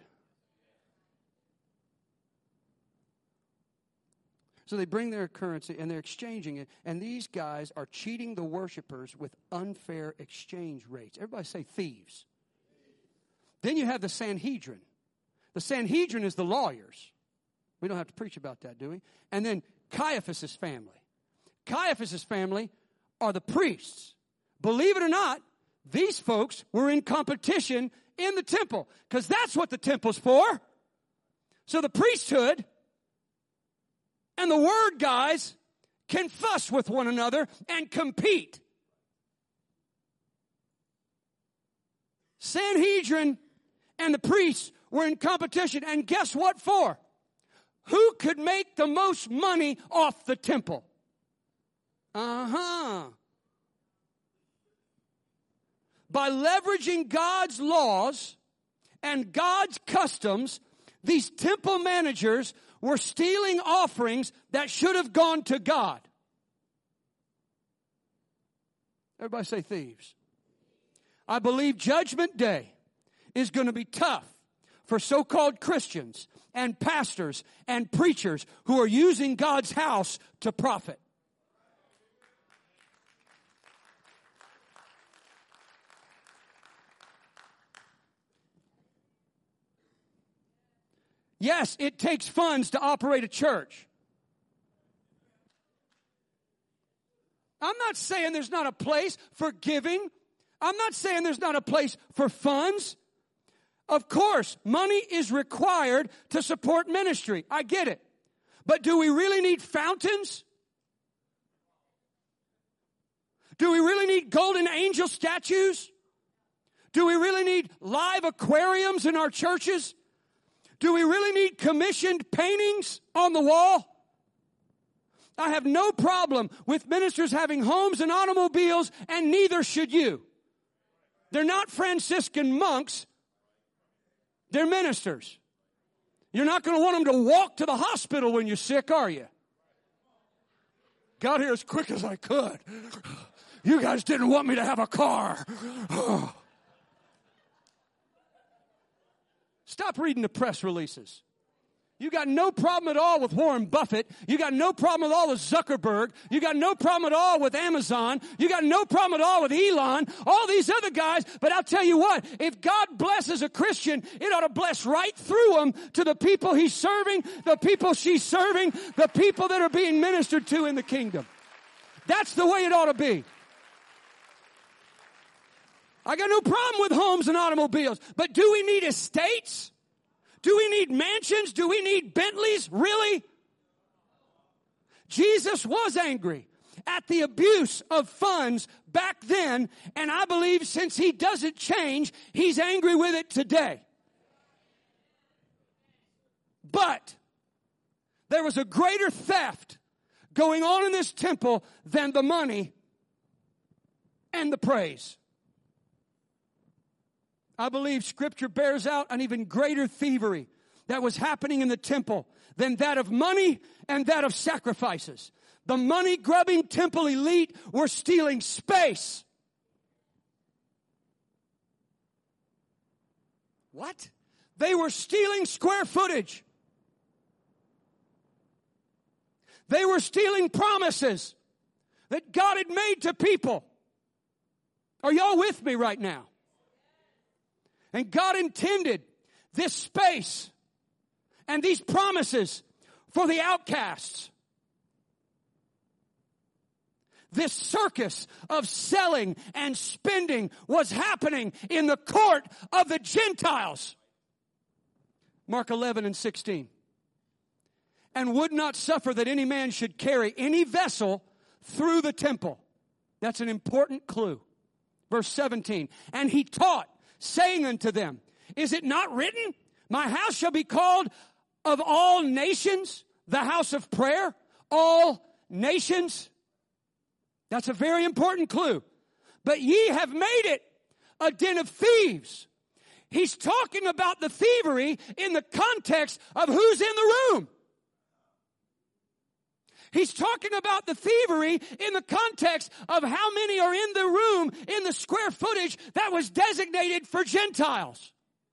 So they bring their currency and they're exchanging it, and these guys are cheating the worshipers with unfair exchange rates. Everybody say thieves. Then you have the Sanhedrin. The Sanhedrin is the lawyers. We don't have to preach about that, do we? And then Caiaphas' family. Caiaphas' family are the priests. Believe it or not, these folks were in competition in the temple, because that's what the temple's for. So the priesthood and the word guys can fuss with one another and compete. Sanhedrin and the priests were in competition, and guess what for? Who could make the most money off the temple? By leveraging God's laws and God's customs, these temple managers were stealing offerings that should have gone to God. Everybody say thieves. I believe Judgment Day is going to be tough for so-called Christians and pastors and preachers who are using God's house to profit. Yes, it takes funds to operate a church. I'm not saying there's not a place for giving. I'm not saying there's not a place for funds. Of course, money is required to support ministry. I get it. But do we really need fountains? Do we really need golden angel statues? Do we really need live aquariums in our churches? Do we really need commissioned paintings on the wall? I have no problem with ministers having homes and automobiles, and neither should you. They're not Franciscan monks. They're ministers. You're not going to want them to walk to the hospital when you're sick, are you? Got here as quick as I could. You guys didn't want me to have a car. Stop reading the press releases. You got no problem at all with Warren Buffett. You got no problem at all with Zuckerberg. You got no problem at all with Amazon. You got no problem at all with Elon. All these other guys. But I'll tell you what, if God blesses a Christian, it ought to bless right through them to the people he's serving, the people she's serving, the people that are being ministered to in the kingdom. That's the way it ought to be. I got no problem with homes and automobiles. But do we need estates? Do we need mansions? Do we need Bentleys? Really? Jesus was angry at the abuse of funds back then, and I believe since he doesn't change, he's angry with it today. But there was a greater theft going on in this temple than the money and the praise. I believe Scripture bears out an even greater thievery that was happening in the temple than that of money and that of sacrifices. The money-grubbing temple elite were stealing space. What? They were stealing square footage. They were stealing promises that God had made to people. Are y'all with me right now? And God intended this space and these promises for the outcasts. This circus of selling and spending was happening in the court of the Gentiles. Mark 11:16. And would not suffer that any man should carry any vessel through the temple. That's an important clue. Verse 17. And he taught, saying unto them, is it not written, my house shall be called of all nations the house of prayer? All nations. That's a very important clue. But ye have made it a den of thieves. He's talking about the thievery in the context of who's in the room. He's talking about the thievery in the context of how many are in the room in the square footage that was designated for Gentiles.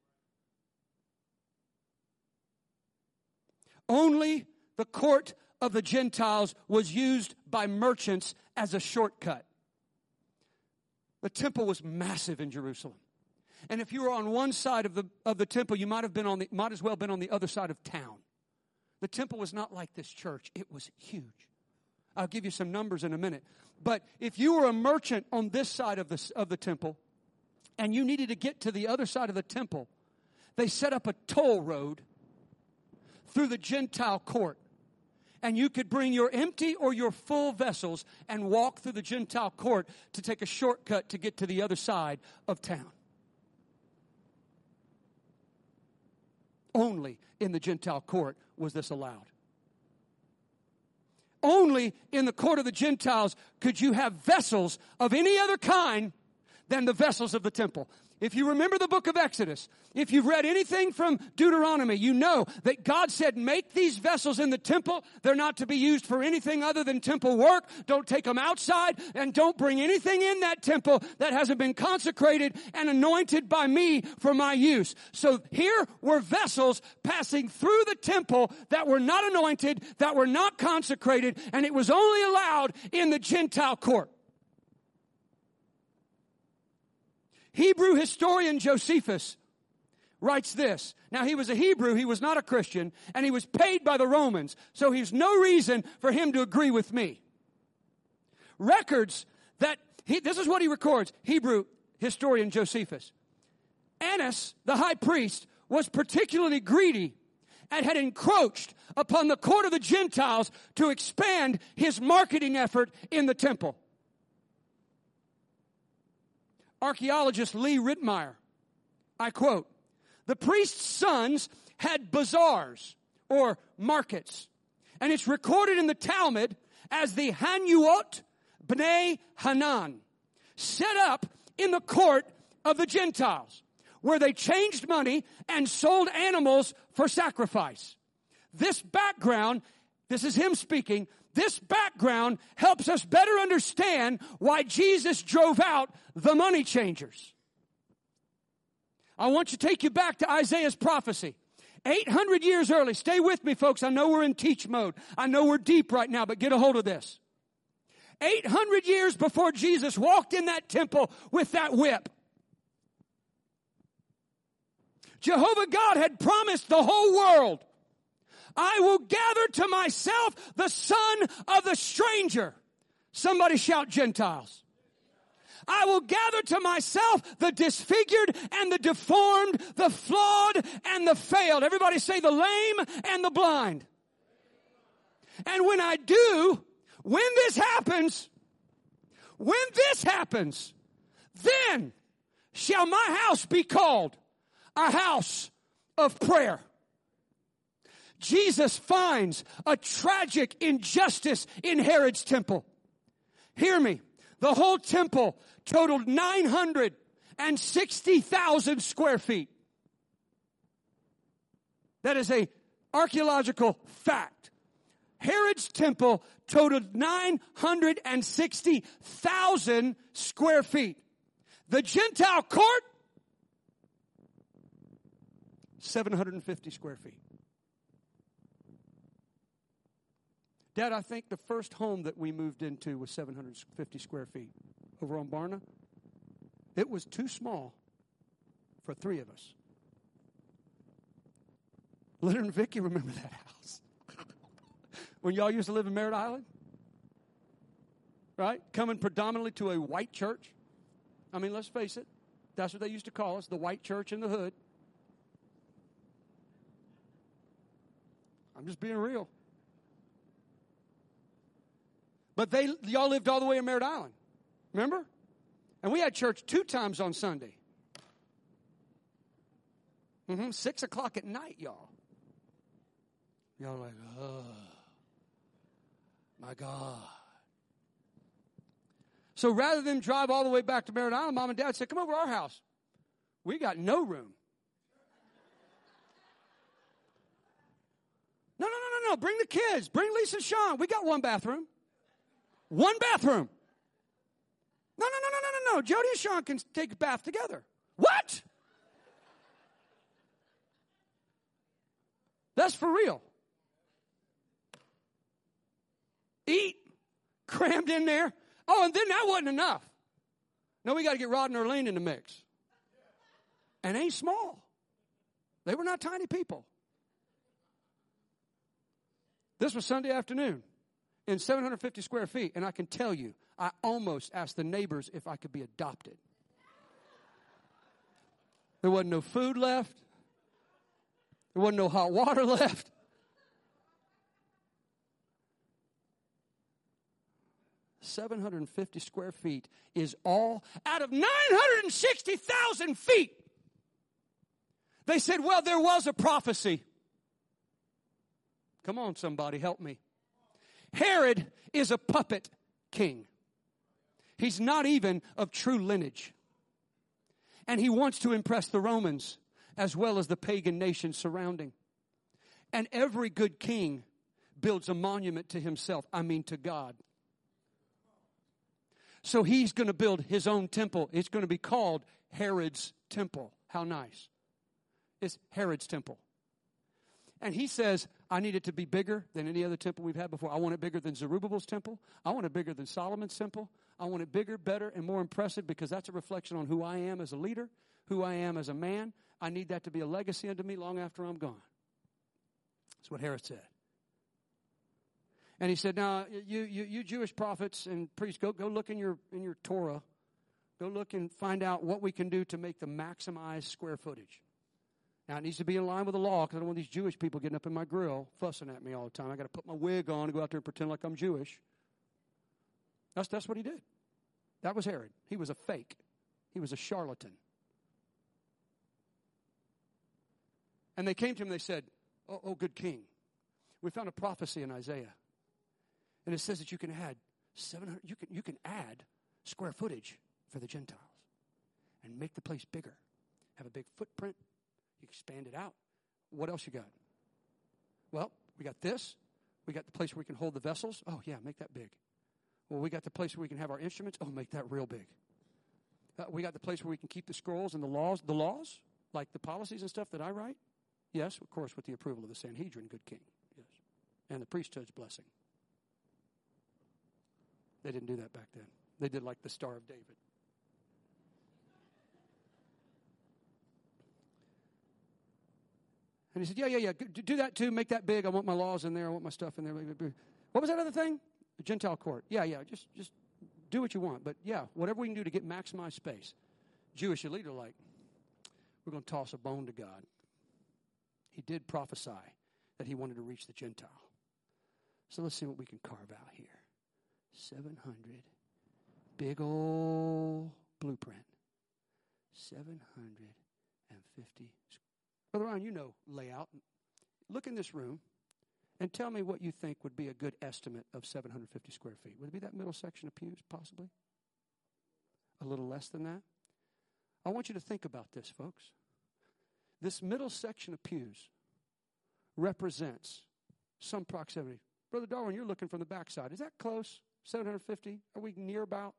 Only the court of the Gentiles was used by merchants as a shortcut. The temple was massive in Jerusalem. And if you were on one side of the temple, you might as well been on the other side of town. The temple was not like this church. It was huge. I'll give you some numbers in a minute. But if you were a merchant on this side of the temple, and you needed to get to the other side of the temple, they set up a toll road through the Gentile court. And you could bring your empty or your full vessels and walk through the Gentile court to take a shortcut to get to the other side of town. Only in the Gentile court was this allowed. Only in the court of the Gentiles could you have vessels of any other kind than the vessels of the temple. If you remember the book of Exodus, if you've read anything from Deuteronomy, you know that God said, make these vessels in the temple. They're not to be used for anything other than temple work. Don't take them outside, and don't bring anything in that temple that hasn't been consecrated and anointed by me for my use. So here were vessels passing through the temple that were not anointed, that were not consecrated, and it was only allowed in the Gentile court. Hebrew historian Josephus writes this. Now, he was a Hebrew, he was not a Christian, and he was paid by the Romans, so there's no reason for him to agree with me. Records that, this is what he records, Hebrew historian Josephus. Annas, the high priest, was particularly greedy and had encroached upon the court of the Gentiles to expand his marketing effort in the temple. Archaeologist Lee Rittmeyer, I quote, the priest's sons had bazaars or markets, and it's recorded in the Talmud as the Hanuot Bnei Hanan, set up in the court of the Gentiles, where they changed money and sold animals for sacrifice. This background, this is him speaking, this background helps us better understand why Jesus drove out the money changers. I want to take you back to Isaiah's prophecy. 800 years early. Stay with me, folks. I know we're in teach mode. I know we're deep right now, but get a hold of this. 800 years before Jesus walked in that temple with that whip, Jehovah God had promised the whole world, I will gather to myself the son of the stranger. Somebody shout Gentiles. I will gather to myself the disfigured and the deformed, the flawed and the failed. Everybody say the lame and the blind. And when I do, when this happens, then shall my house be called a house of prayer. Jesus finds a tragic injustice in Herod's temple. Hear me. The whole temple totaled 960,000 square feet. That is an archaeological fact. Herod's temple totaled 960,000 square feet. The Gentile court, 750 square feet. Dad, I think the first home that we moved into was 750 square feet over on Barna. It was too small for 3 of us. Leonard and Vicky remember that house. When y'all used to live in Merritt Island? Right? Coming predominantly to a white church. I mean, let's face it. That's what they used to call us, the white church in the hood. I'm just being real. But y'all lived all the way in Merritt Island. Remember? And we had church 2 times on Sunday. 6 o'clock at night, y'all. Y'all like, oh, my God. So rather than drive all the way back to Merritt Island, Mom and Dad said, come over to our house. We got no room. No. Bring the kids. Bring Lisa and Sean. We got 1 bathroom. 1 bathroom. No. Jody and Sean can take a bath together. What? That's for real. Eat, crammed in there. Oh, and then that wasn't enough. No, we got to get Rod and Erlene in the mix. And ain't small. They were not tiny people. This was Sunday afternoon in 750 square feet. And I can tell you, I almost asked the neighbors if I could be adopted. There wasn't no food left. There wasn't no hot water left. $750 square feet is all out of 960,000 feet. They said, well, there was a prophecy. Come on, somebody, help me. Herod is a puppet king. He's not even of true lineage. And he wants to impress the Romans as well as the pagan nations surrounding. And every good king builds a monument to himself, to God. So he's going to build his own temple. It's going to be called Herod's temple. How nice. It's Herod's temple. And he says, I need it to be bigger than any other temple we've had before. I want it bigger than Zerubbabel's temple. I want it bigger than Solomon's temple. I want it bigger, better, and more impressive because that's a reflection on who I am as a leader, who I am as a man. I need that to be a legacy unto me long after I'm gone. That's what Herod said. And he said, now, you Jewish prophets and priests, go look in your Torah. Go look and find out what we can do to make the maximized square footage. Now, it needs to be in line with the law because I don't want these Jewish people getting up in my grill, fussing at me all the time. I got to put my wig on and go out there and pretend like I'm Jewish. That's what he did. That was Herod. He was a fake. He was a charlatan. And they came to him and they said, oh, good king, we found a prophecy in Isaiah. And it says that you can add 700, you can add square footage for the Gentiles and make the place bigger. Have a big footprint. You expand it out. What else you got? Well, we got this. We got the place where we can hold the vessels. Oh, yeah, make that big. Well, we got the place where we can have our instruments. Oh, make that real big. We got the place where we can keep the scrolls and the laws, like the policies and stuff that I write. Yes, of course, with the approval of the Sanhedrin, good king. Yes. And the priesthood's blessing. They didn't do that back then. They did like the Star of David. And he said, yeah, do that too. Make that big. I want my laws in there. I want my stuff in there. What was that other thing? The Gentile court. Yeah, just do what you want. But yeah, whatever we can do to get maximized space. Jewish elite are like, we're going to toss a bone to God. He did prophesy that he wanted to reach the Gentile. So let's see what we can carve out here. 700. Big old blueprint. 750. Brother Ryan, you know layout. Look in this room and tell me what you think would be a good estimate of 750 square feet. Would it be that middle section of pews, possibly? A little less than that? I want you to think about this, folks. This middle section of pews represents some proximity. Brother Darwin, you're looking from the backside. Is that close? 750? Are we near about?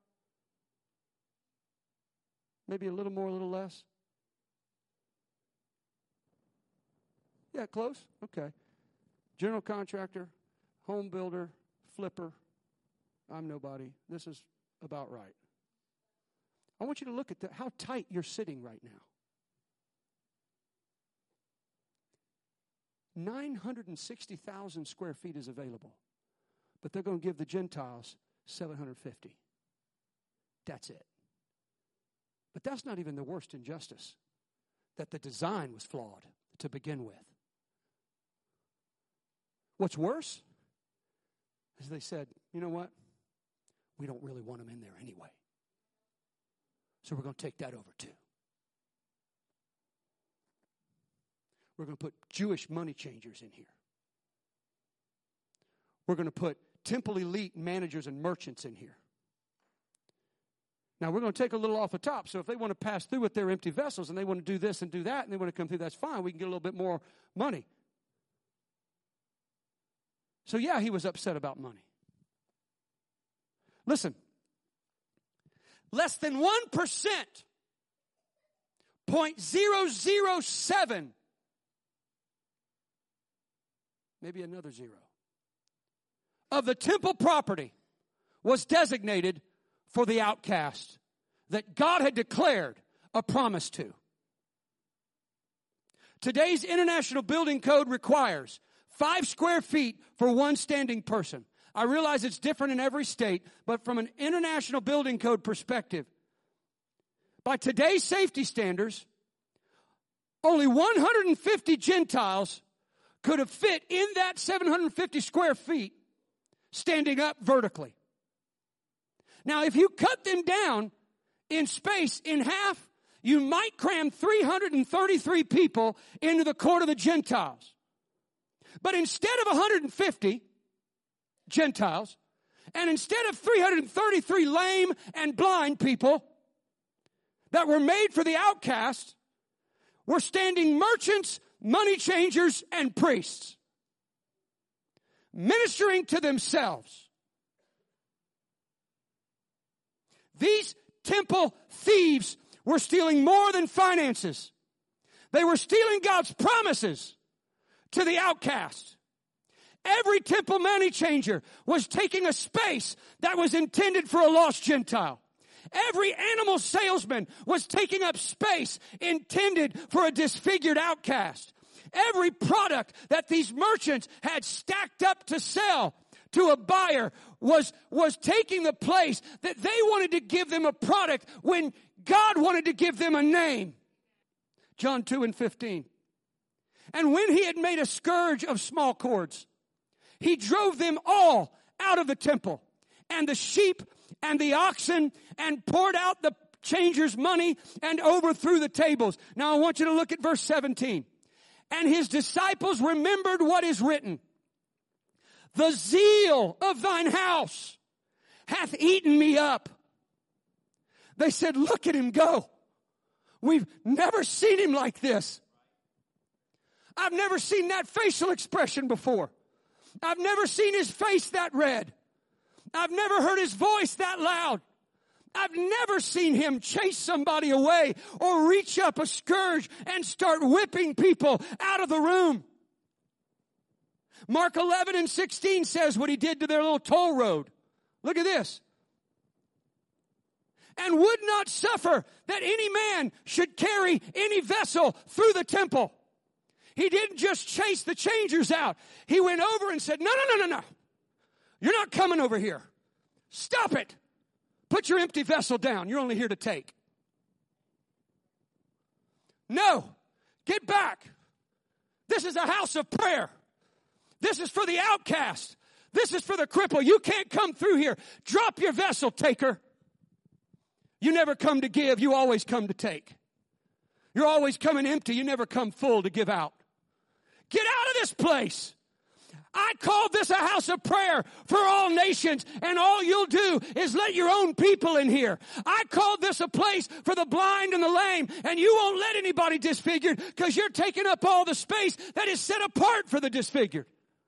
Maybe a little more, a little less? Yeah, close? Okay. General contractor, home builder, flipper. I'm nobody. This is about right. I want you to look at how tight you're sitting right now. 960,000 square feet is available, but they're going to give the Gentiles 750. That's it. But that's not even the worst injustice, that the design was flawed to begin with. What's worse is they said, you know what? We don't really want them in there anyway. So we're going to take that over too. We're going to put Jewish money changers in here. We're going to put temple elite managers and merchants in here. Now, we're going to take a little off the top, so if they want to pass through with their empty vessels and they want to do this and do that and they want to come through, that's fine. We can get a little bit more money. So, yeah, he was upset about money. Listen, less than 1%, 0.007, maybe another zero, of the temple property was designated for the outcast that God had declared a promise to. Today's International Building Code requires 5 square feet for one standing person. I realize it's different in every state, but from an International Building Code perspective, by today's safety standards, only 150 Gentiles could have fit in that 750 square feet standing up vertically. Now, if you cut them down in space in half, you might cram 333 people into the court of the Gentiles. But instead of 150 Gentiles, and instead of 333 lame and blind people that were made for the outcast, were standing merchants, money changers, and priests, ministering to themselves. These temple thieves were stealing more than finances. They were stealing God's promises to the outcast. Every temple money changer was taking a space that was intended for a lost Gentile. Every animal salesman was taking up space intended for a disfigured outcast. Every product that these merchants had stacked up to sell to a buyer was taking the place that they wanted to give them a product when God wanted to give them a name. John 2:15. And when he had made a scourge of small cords, he drove them all out of the temple, and the sheep and the oxen, and poured out the changers' money and overthrew the tables. Now I want you to look at verse 17. And his disciples remembered what is written. The zeal of thine house hath eaten me up. They said, look at him go. We've never seen him like this. I've never seen that facial expression before. I've never seen his face that red. I've never heard his voice that loud. I've never seen him chase somebody away or reach up a scourge and start whipping people out of the room. Mark 11:16 says what he did to their little toll road. Look at this. And would not suffer that any man should carry any vessel through the temple. He didn't just chase the changers out. He went over and said, no. You're not coming over here. Stop it. Put your empty vessel down. You're only here to take. No. Get back. This is a house of prayer. This is for the outcast. This is for the cripple. You can't come through here. Drop your vessel, taker. You never come to give. You always come to take. You're always coming empty. You never come full to give out. Get out of this place. I called this a house of prayer for all nations, and all you'll do is let your own people in here. I called this a place for the blind and the lame, and you won't let anybody disfigured because you're taking up all the space that is set apart for the disfigured.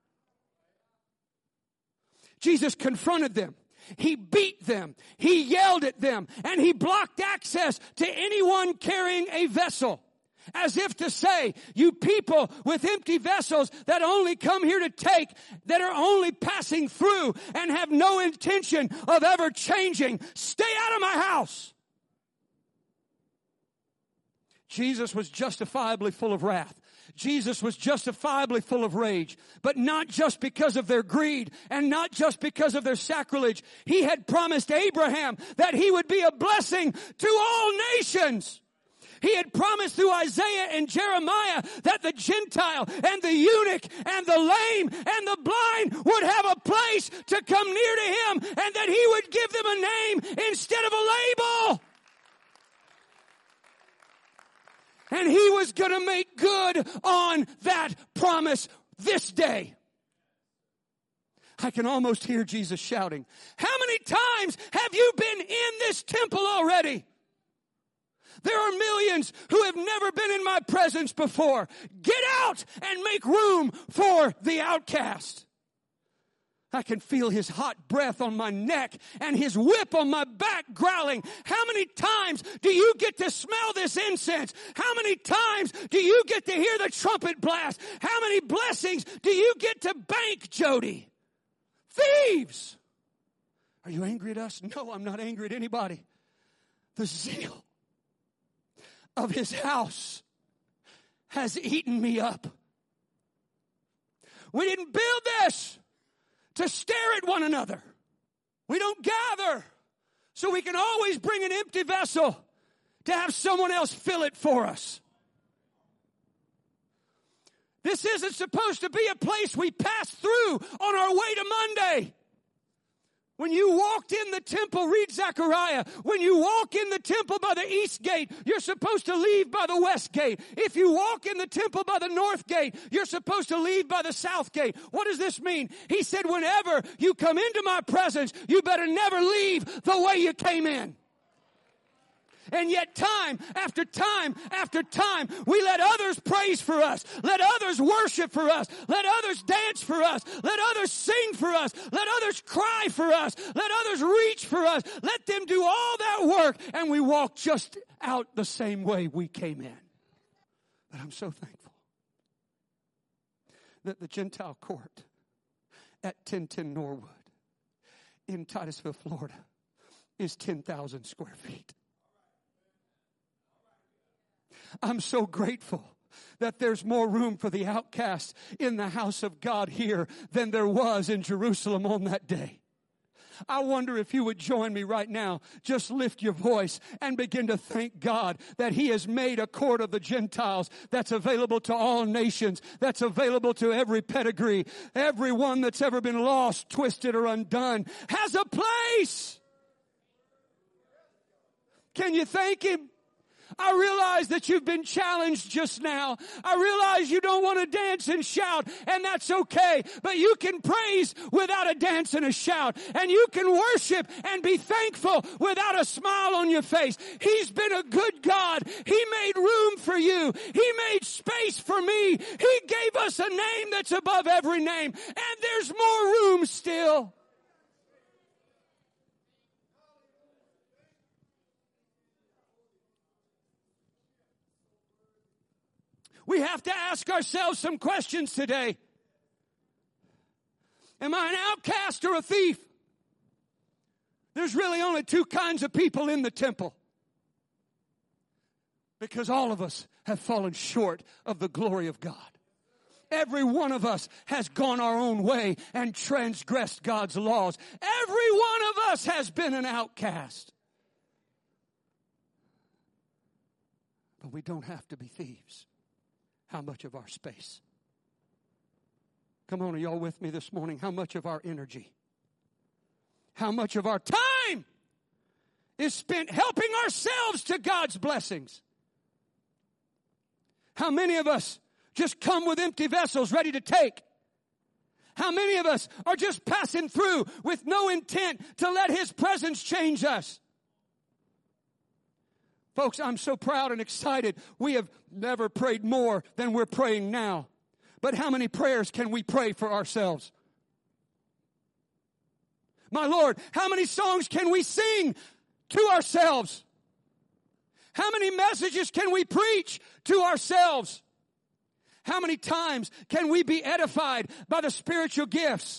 Jesus confronted them. He beat them. He yelled at them, and he blocked access to anyone carrying a vessel. As if to say, you people with empty vessels that only come here to take, that are only passing through and have no intention of ever changing, stay out of my house. Jesus was justifiably full of wrath. Jesus was justifiably full of rage, but not just because of their greed and not just because of their sacrilege. He had promised Abraham that he would be a blessing to all nations. He had promised through Isaiah and Jeremiah that the Gentile and the eunuch and the lame and the blind would have a place to come near to him, and that he would give them a name instead of a label. And he was going to make good on that promise this day. I can almost hear Jesus shouting, how many times have you been in this temple already? There are millions who have never been in my presence before. Get out and make room for the outcast. I can feel his hot breath on my neck and his whip on my back growling. How many times do you get to smell this incense? How many times do you get to hear the trumpet blast? How many blessings do you get to bank, Jody? Thieves! Are you angry at us? No, I'm not angry at anybody. The zeal of his house has eaten me up. We didn't build this to stare at one another. We don't gather so we can always bring an empty vessel to have someone else fill it for us. This isn't supposed to be a place we pass through on our way to Monday. When you walked in the temple, read Zechariah. When you walk in the temple by the east gate, you're supposed to leave by the west gate. If you walk in the temple by the north gate, you're supposed to leave by the south gate. What does this mean? He said, whenever you come into my presence, you better never leave the way you came in. And yet time after time after time, we let others praise for us. Let others worship for us. Let others dance for us. Let others sing for us. Let others cry for us. Let others reach for us. Let them do all that work, and we walk just out the same way we came in. But I'm so thankful that the Gentile court at 1010 Norwood in Titusville, Florida is 10,000 square feet. I'm so grateful that there's more room for the outcast in the house of God here than there was in Jerusalem on that day. I wonder if you would join me right now. Just lift your voice and begin to thank God that He has made a court of the Gentiles that's available to all nations, that's available to every pedigree. Everyone that's ever been lost, twisted, or undone has a place. Can you thank Him? I realize that you've been challenged just now. I realize you don't want to dance and shout, and that's okay. But you can praise without a dance and a shout. And you can worship and be thankful without a smile on your face. He's been a good God. He made room for you. He made space for me. He gave us a name that's above every name. And there's more room still. We have to ask ourselves some questions today. Am I an outcast or a thief? There's really only two kinds of people in the temple. Because all of us have fallen short of the glory of God. Every one of us has gone our own way and transgressed God's laws. Every one of us has been an outcast. But we don't have to be thieves. How much of our space? Come on, are y'all with me this morning? How much of our energy, how much of our time is spent helping ourselves to God's blessings? How many of us just come with empty vessels ready to take? How many of us are just passing through with no intent to let His presence change us? Folks, I'm so proud and excited. We have never prayed more than we're praying now. But how many prayers can we pray for ourselves? My Lord, how many songs can we sing to ourselves? How many messages can we preach to ourselves? How many times can we be edified by the spiritual gifts?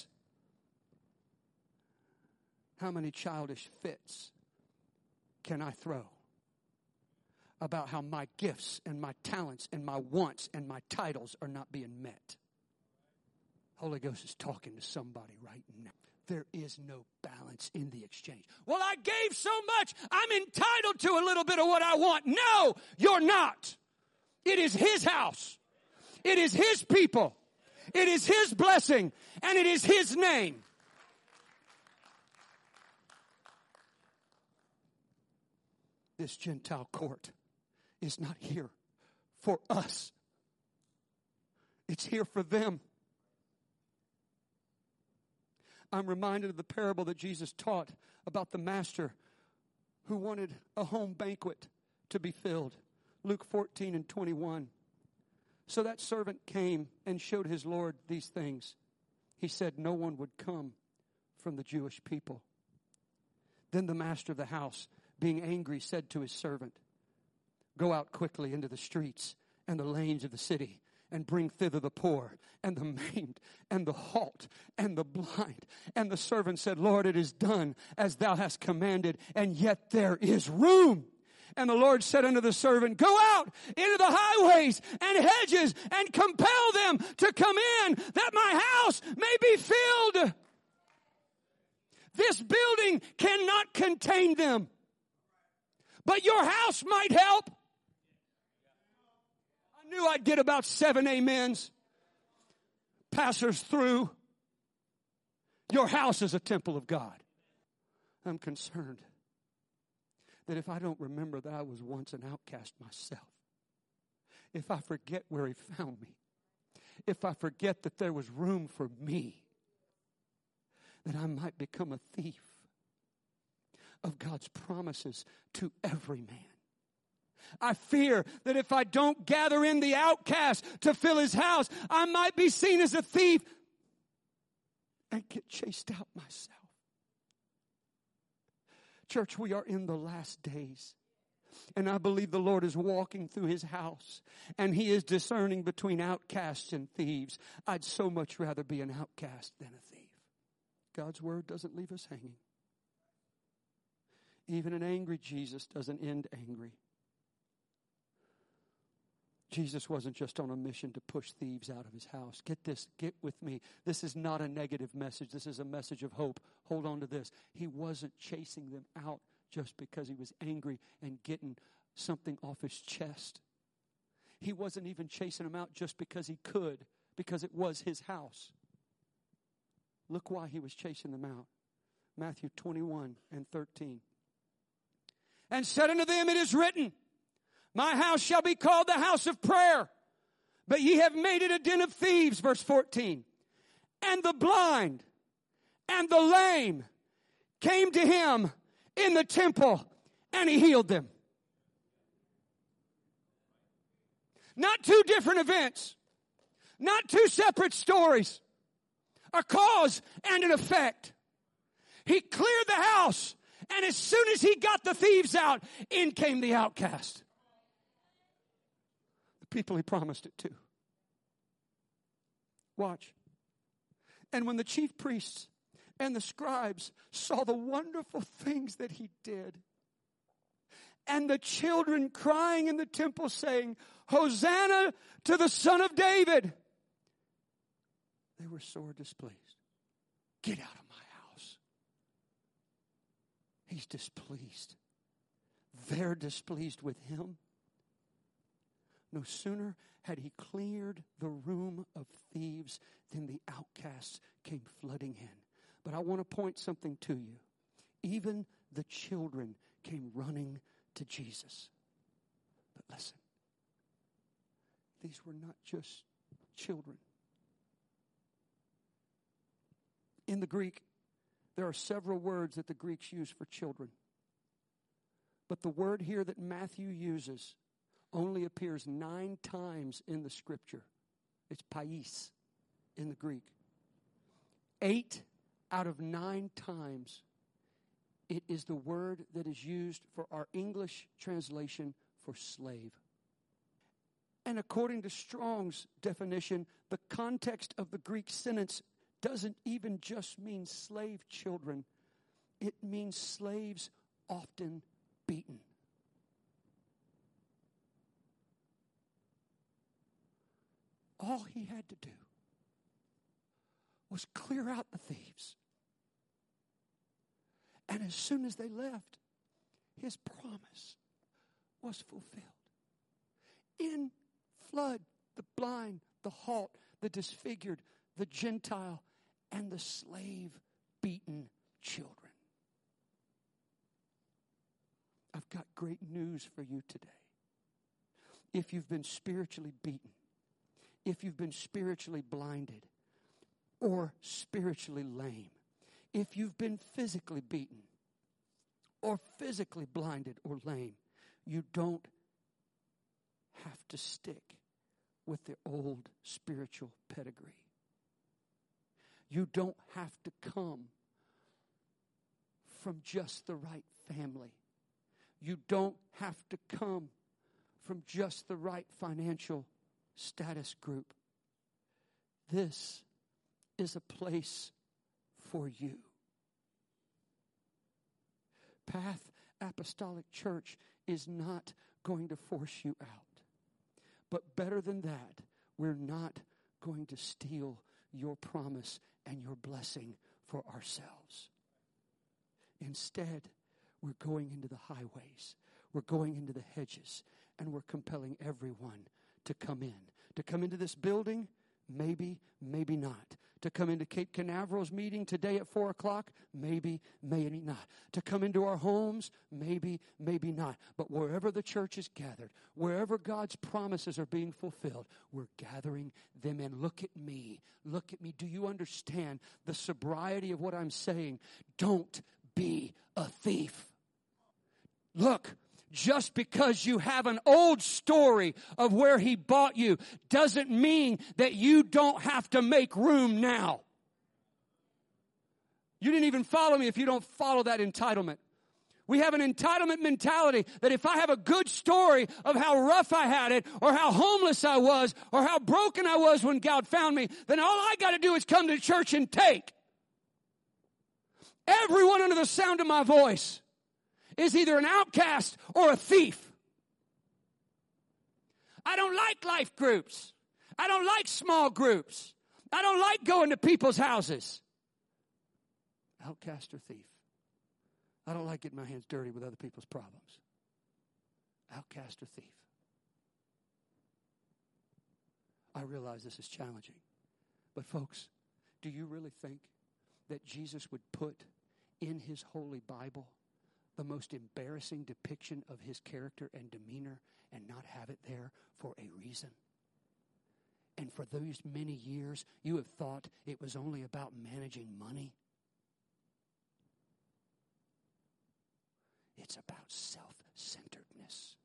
How many childish fits can I throw about how my gifts and my talents and my wants and my titles are not being met? Holy Ghost is talking to somebody right now. There is no balance in the exchange. Well, I gave so much, I'm entitled to a little bit of what I want. No, you're not. It is His house. It is His people. It is His blessing. And it is His name. This Gentile court is not here for us. It's here for them. I'm reminded of the parable that Jesus taught about the master who wanted a home banquet to be filled. Luke 14:21. So that servant came and showed his Lord these things. He said no one would come from the Jewish people. Then the master of the house, being angry, said to his servant, go out quickly into the streets and the lanes of the city and bring thither the poor and the maimed and the halt and the blind. And the servant said, Lord, it is done as thou hast commanded, and yet there is room. And the Lord said unto the servant, go out into the highways and hedges and compel them to come in, that my house may be filled. This building cannot contain them, but your house might help. I knew I'd get about 7 amens. Passers through. Your house is a temple of God. I'm concerned that if I don't remember that I was once an outcast myself, if I forget where He found me, if I forget that there was room for me, that I might become a thief of God's promises to every man. I fear that if I don't gather in the outcast to fill His house, I might be seen as a thief and get chased out myself. Church, we are in the last days. And I believe the Lord is walking through His house. And He is discerning between outcasts and thieves. I'd so much rather be an outcast than a thief. God's word doesn't leave us hanging. Even an angry Jesus doesn't end angry. Jesus wasn't just on a mission to push thieves out of His house. Get this, get with me. This is not a negative message. This is a message of hope. Hold on to this. He wasn't chasing them out just because He was angry and getting something off His chest. He wasn't even chasing them out just because He could, because it was His house. Look why He was chasing them out. Matthew 21:13. And said unto them, it is written, my house shall be called the house of prayer, but ye have made it a den of thieves. Verse 14. And the blind and the lame came to Him in the temple, and He healed them. Not two different events. Not two separate stories. A cause and an effect. He cleared the house, and as soon as He got the thieves out, in came the outcast. People He promised it to. Watch. And when the chief priests and the scribes saw the wonderful things that He did, and the children crying in the temple saying, Hosanna to the Son of David, they were sore displeased. Get out of my house. He's displeased. They're displeased with Him. No sooner had He cleared the room of thieves than the outcast outcasts came flooding in. But I want to point something to you. Even the children came running to Jesus. But listen, these were not just children. In the Greek, there are several words that the Greeks use for children. But the word here that Matthew uses only appears 9 times in the Scripture. It's pais in the Greek. 8 out of 9 times, it is the word that is used for our English translation for slave. And according to Strong's definition, the context of the Greek sentence doesn't even just mean slave children. It means slaves often beaten. All he had to do was clear out the thieves. And as soon as they left, his promise was fulfilled. In flood the blind, the halt, the disfigured, the Gentile, and the slave-beaten children. I've got great news for you today. If you've been spiritually beaten, if you've been spiritually blinded or spiritually lame, if you've been physically beaten or physically blinded or lame, you don't have to stick with the old spiritual pedigree. You don't have to come from just the right family. You don't have to come from just the right financial status group. This is a place for you. Path Apostolic Church is not going to force you out. But better than that, we're not going to steal your promise and your blessing for ourselves. Instead, we're going into the highways. We're going into the hedges. And we're compelling everyone to come in. To come into this building, maybe, maybe not. To come into Cape Canaveral's meeting today at 4 o'clock, maybe, maybe not. To come into our homes, maybe, maybe not. But wherever the church is gathered, wherever God's promises are being fulfilled, we're gathering them in. Look at me. Look at me. Do you understand the sobriety of what I'm saying? Don't be a thief. Look. Just because you have an old story of where he bought you doesn't mean that you don't have to make room now. You didn't even follow me if you don't follow that entitlement. We have an entitlement mentality that if I have a good story of how rough I had it, or how homeless I was, or how broken I was when God found me, then all I got to do is come to church and take. Everyone under the sound of my voice is either an outcast or a thief. I don't like life groups. I don't like small groups. I don't like going to people's houses. Outcast or thief. I don't like getting my hands dirty with other people's problems. Outcast or thief. I realize this is challenging. But folks, do you really think that Jesus would put in his holy Bible the most embarrassing depiction of his character and demeanor and not have it there for a reason? And for those many years, you have thought it was only about managing money. It's about self-centeredness.